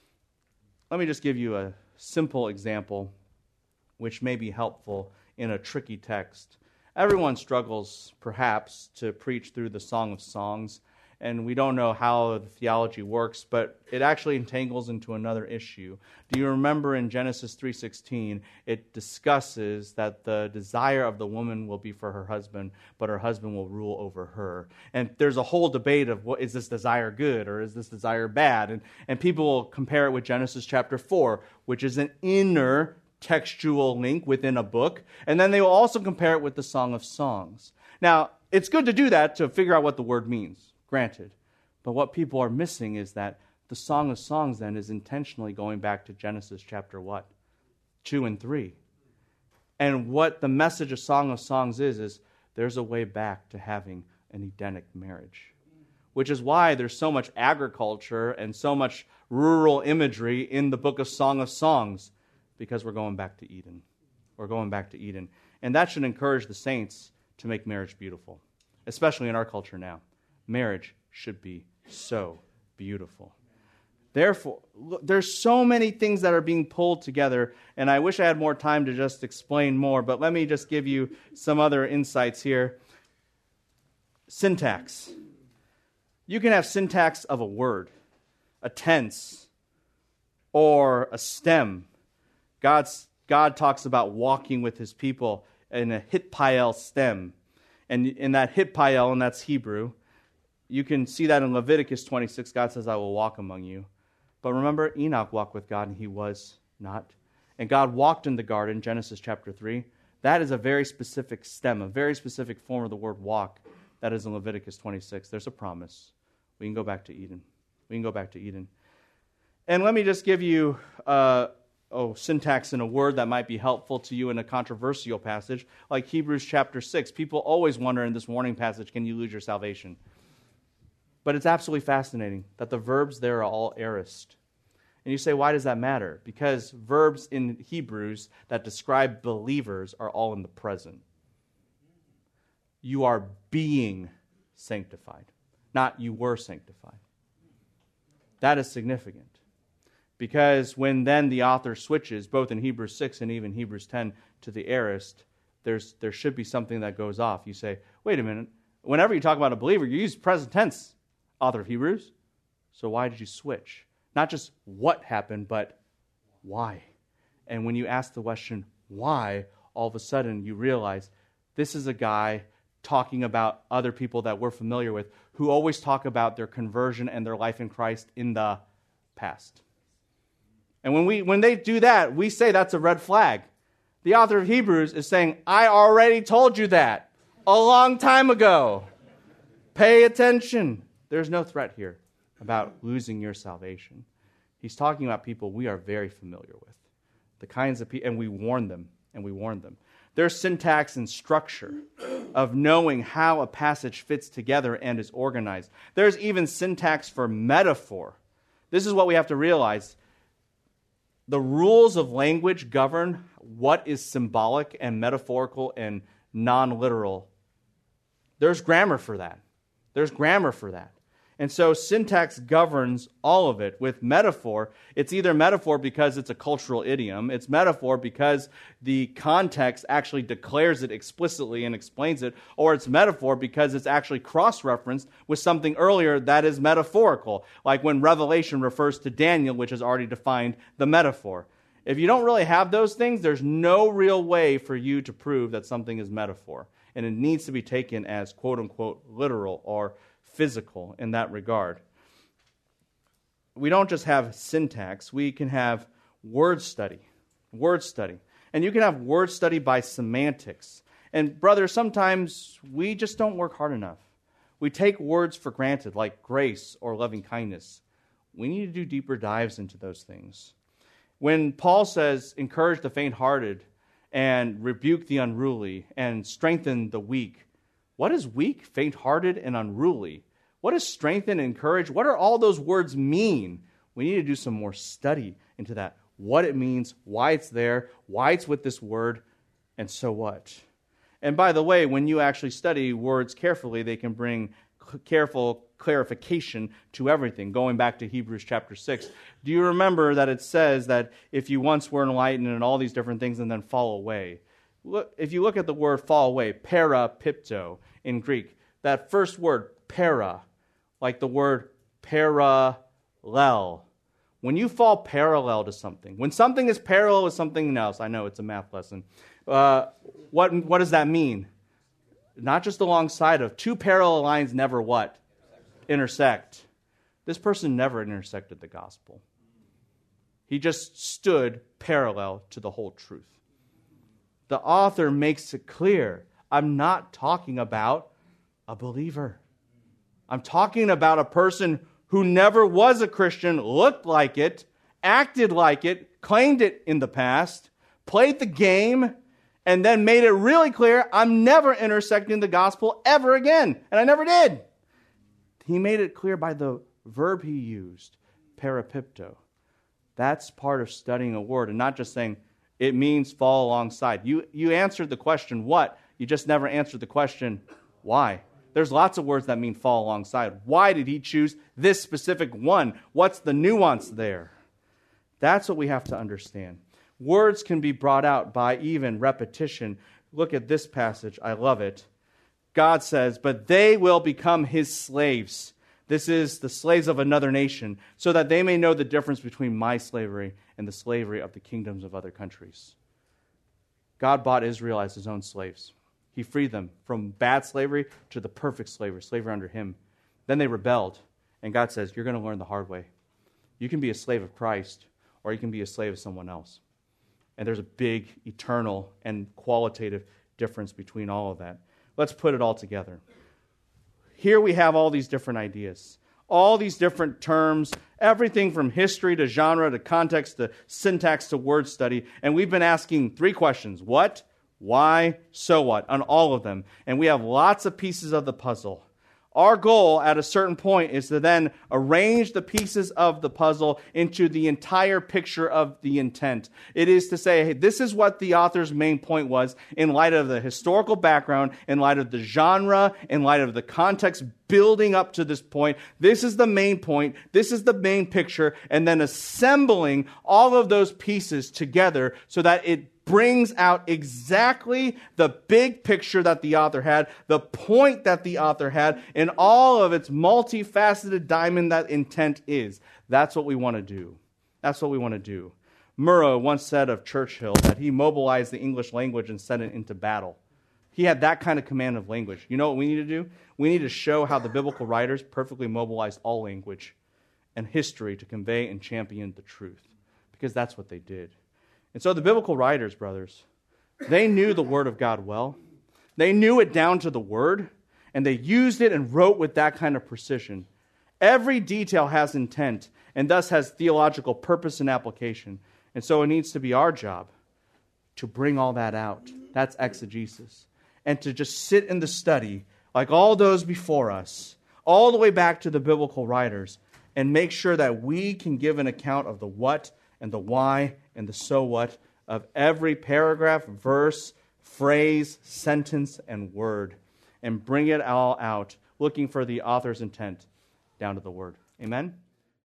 Let me just give you a simple example, which may be helpful in a tricky text. Everyone struggles, perhaps, to preach through the Song of Songs, and we don't know how the theology works, but it actually entangles into another issue. Do you remember in Genesis three sixteen, it discusses that the desire of the woman will be for her husband, but her husband will rule over her. And there's a whole debate of, what, is this desire good or is this desire bad? And, and people will compare it with Genesis chapter four, which is an inner textual link within a book, and then they will also compare it with the Song of Songs. Now, it's good to do that to figure out what the word means, granted. But what people are missing is that the Song of Songs then is intentionally going back to Genesis chapter what? Two and three. And what the message of Song of Songs is, is there's a way back to having an Edenic marriage. Which is why there's so much agriculture and so much rural imagery in the book of Song of Songs. Because we're going back to Eden. We're going back to Eden. And that should encourage the saints to make marriage beautiful. Especially in our culture now. Marriage should be so beautiful. Therefore, look, there's so many things that are being pulled together, and I wish I had more time to just explain more, but let me just give you some other insights here. Syntax. You can have syntax of a word, a tense, or a stem. God's, God talks about walking with his people in a hitpael stem. And in that hitpael, and that's Hebrew, you can see that in Leviticus twenty-six, God says, I will walk among you. But remember, Enoch walked with God, and he was not. And God walked in the garden, Genesis chapter three. That is a very specific stem, a very specific form of the word walk. That is in Leviticus twenty-six. There's a promise. We can go back to Eden. We can go back to Eden. And let me just give you uh, oh, syntax in a word that might be helpful to you in a controversial passage, like Hebrews chapter six. People always wonder in this warning passage, can you lose your salvation? But it's absolutely fascinating that the verbs there are all aorist. And you say, why does that matter? Because verbs in Hebrews that describe believers are all in the present. You are being sanctified, not you were sanctified. That is significant. Because when then the author switches, both in Hebrews six and even Hebrews ten, to the aorist, there's there should be something that goes off. You say, wait a minute, whenever you talk about a believer, you use present tense, author of Hebrews. So why did you switch? Not just what happened, but why. And when you ask the question, why, all of a sudden you realize this is a guy talking about other people that we're familiar with who always talk about their conversion and their life in Christ in the past. And when we when they do that, we say that's a red flag. The author of Hebrews is saying, I already told you that a long time ago. Pay attention. There's no threat here about losing your salvation. He's talking about people we are very familiar with. The kinds of people, and we warn them, and we warn them. There's syntax and structure of knowing how a passage fits together and is organized. There's even syntax for metaphor. This is what we have to realize. The rules of language govern what is symbolic and metaphorical and non-literal. There's grammar for that. There's grammar for that. And so syntax governs all of it. With metaphor, it's either metaphor because it's a cultural idiom, it's metaphor because the context actually declares it explicitly and explains it, or it's metaphor because it's actually cross-referenced with something earlier that is metaphorical, like when Revelation refers to Daniel, which has already defined the metaphor. If you don't really have those things, there's no real way for you to prove that something is metaphor. And it needs to be taken as quote-unquote literal or physical in that regard. We don't just have syntax, we can have word study. Word study. And you can have word study by semantics. And brothers, sometimes we just don't work hard enough. We take words for granted, like grace or loving kindness. We need to do deeper dives into those things. When Paul says, encourage the faint-hearted and rebuke the unruly and strengthen the weak, what is weak, faint-hearted, and unruly? What does strengthen and encourage? What do all those words mean? We need to do some more study into that. What it means, why it's there, why it's with this word, and so what. And by the way, when you actually study words carefully, they can bring careful clarification to everything. Going back to Hebrews chapter six, do you remember that it says that if you once were enlightened and all these different things and then fall away? Look, if you look at the word fall away, parapipto in Greek, that first word, para, like the word parallel. When you fall parallel to something, when something is parallel with something else, I know it's a math lesson, uh, what, what does that mean? Not just alongside of. Two parallel lines never what? Intersect. This person never intersected the gospel. He just stood parallel to the whole truth. The author makes it clear, I'm not talking about a believer. I'm talking about a person who never was a Christian, looked like it, acted like it, claimed it in the past, played the game, and then made it really clear, I'm never intersecting the gospel ever again. And I never did. He made it clear by the verb he used, parapipto. That's part of studying a word and not just saying it means fall alongside. You, you answered the question, what? You just never answered the question, why? There's lots of words that mean fall alongside. Why did he choose this specific one? What's the nuance there? That's what we have to understand. Words can be brought out by even repetition. Look at this passage. I love it. God says, but they will become his slaves. This is the slaves of another nation, so that they may know the difference between my slavery and the slavery of the kingdoms of other countries. God bought Israel as his own slaves. He freed them from bad slavery to the perfect slavery, slavery under him. Then they rebelled, and God says, you're going to learn the hard way. You can be a slave of Christ, or you can be a slave of someone else. And there's a big, eternal, and qualitative difference between all of that. Let's put it all together. Here we have all these different ideas, all these different terms, everything from history to genre to context to syntax to word study. And we've been asking three questions: what, why, so what, on all of them. And we have lots of pieces of the puzzle. Our goal at a certain point is to then arrange the pieces of the puzzle into the entire picture of the intent. It is to say, hey, this is what the author's main point was in light of the historical background, in light of the genre, in light of the context building up to this point. This is the main point. This is the main picture. And then assembling all of those pieces together so that it brings out exactly the big picture that the author had, the point that the author had, and all of its multifaceted diamond that intent is. That's what we want to do. That's what we want to do. Murrow once said of Churchill that he mobilized the English language and sent it into battle. He had that kind of command of language. You know what we need to do? We need to show how the biblical writers perfectly mobilized all language and history to convey and champion the truth, because that's what they did. And so the biblical writers, brothers, they knew the Word of God well. They knew it down to the word, and they used it and wrote with that kind of precision. Every detail has intent, and thus has theological purpose and application. And so it needs to be our job to bring all that out. That's exegesis. And to just sit in the study, like all those before us, all the way back to the biblical writers, and make sure that we can give an account of the what and the why and the so what of every paragraph, verse, phrase, sentence, and word, and bring it all out, looking for the author's intent down to the word. Amen?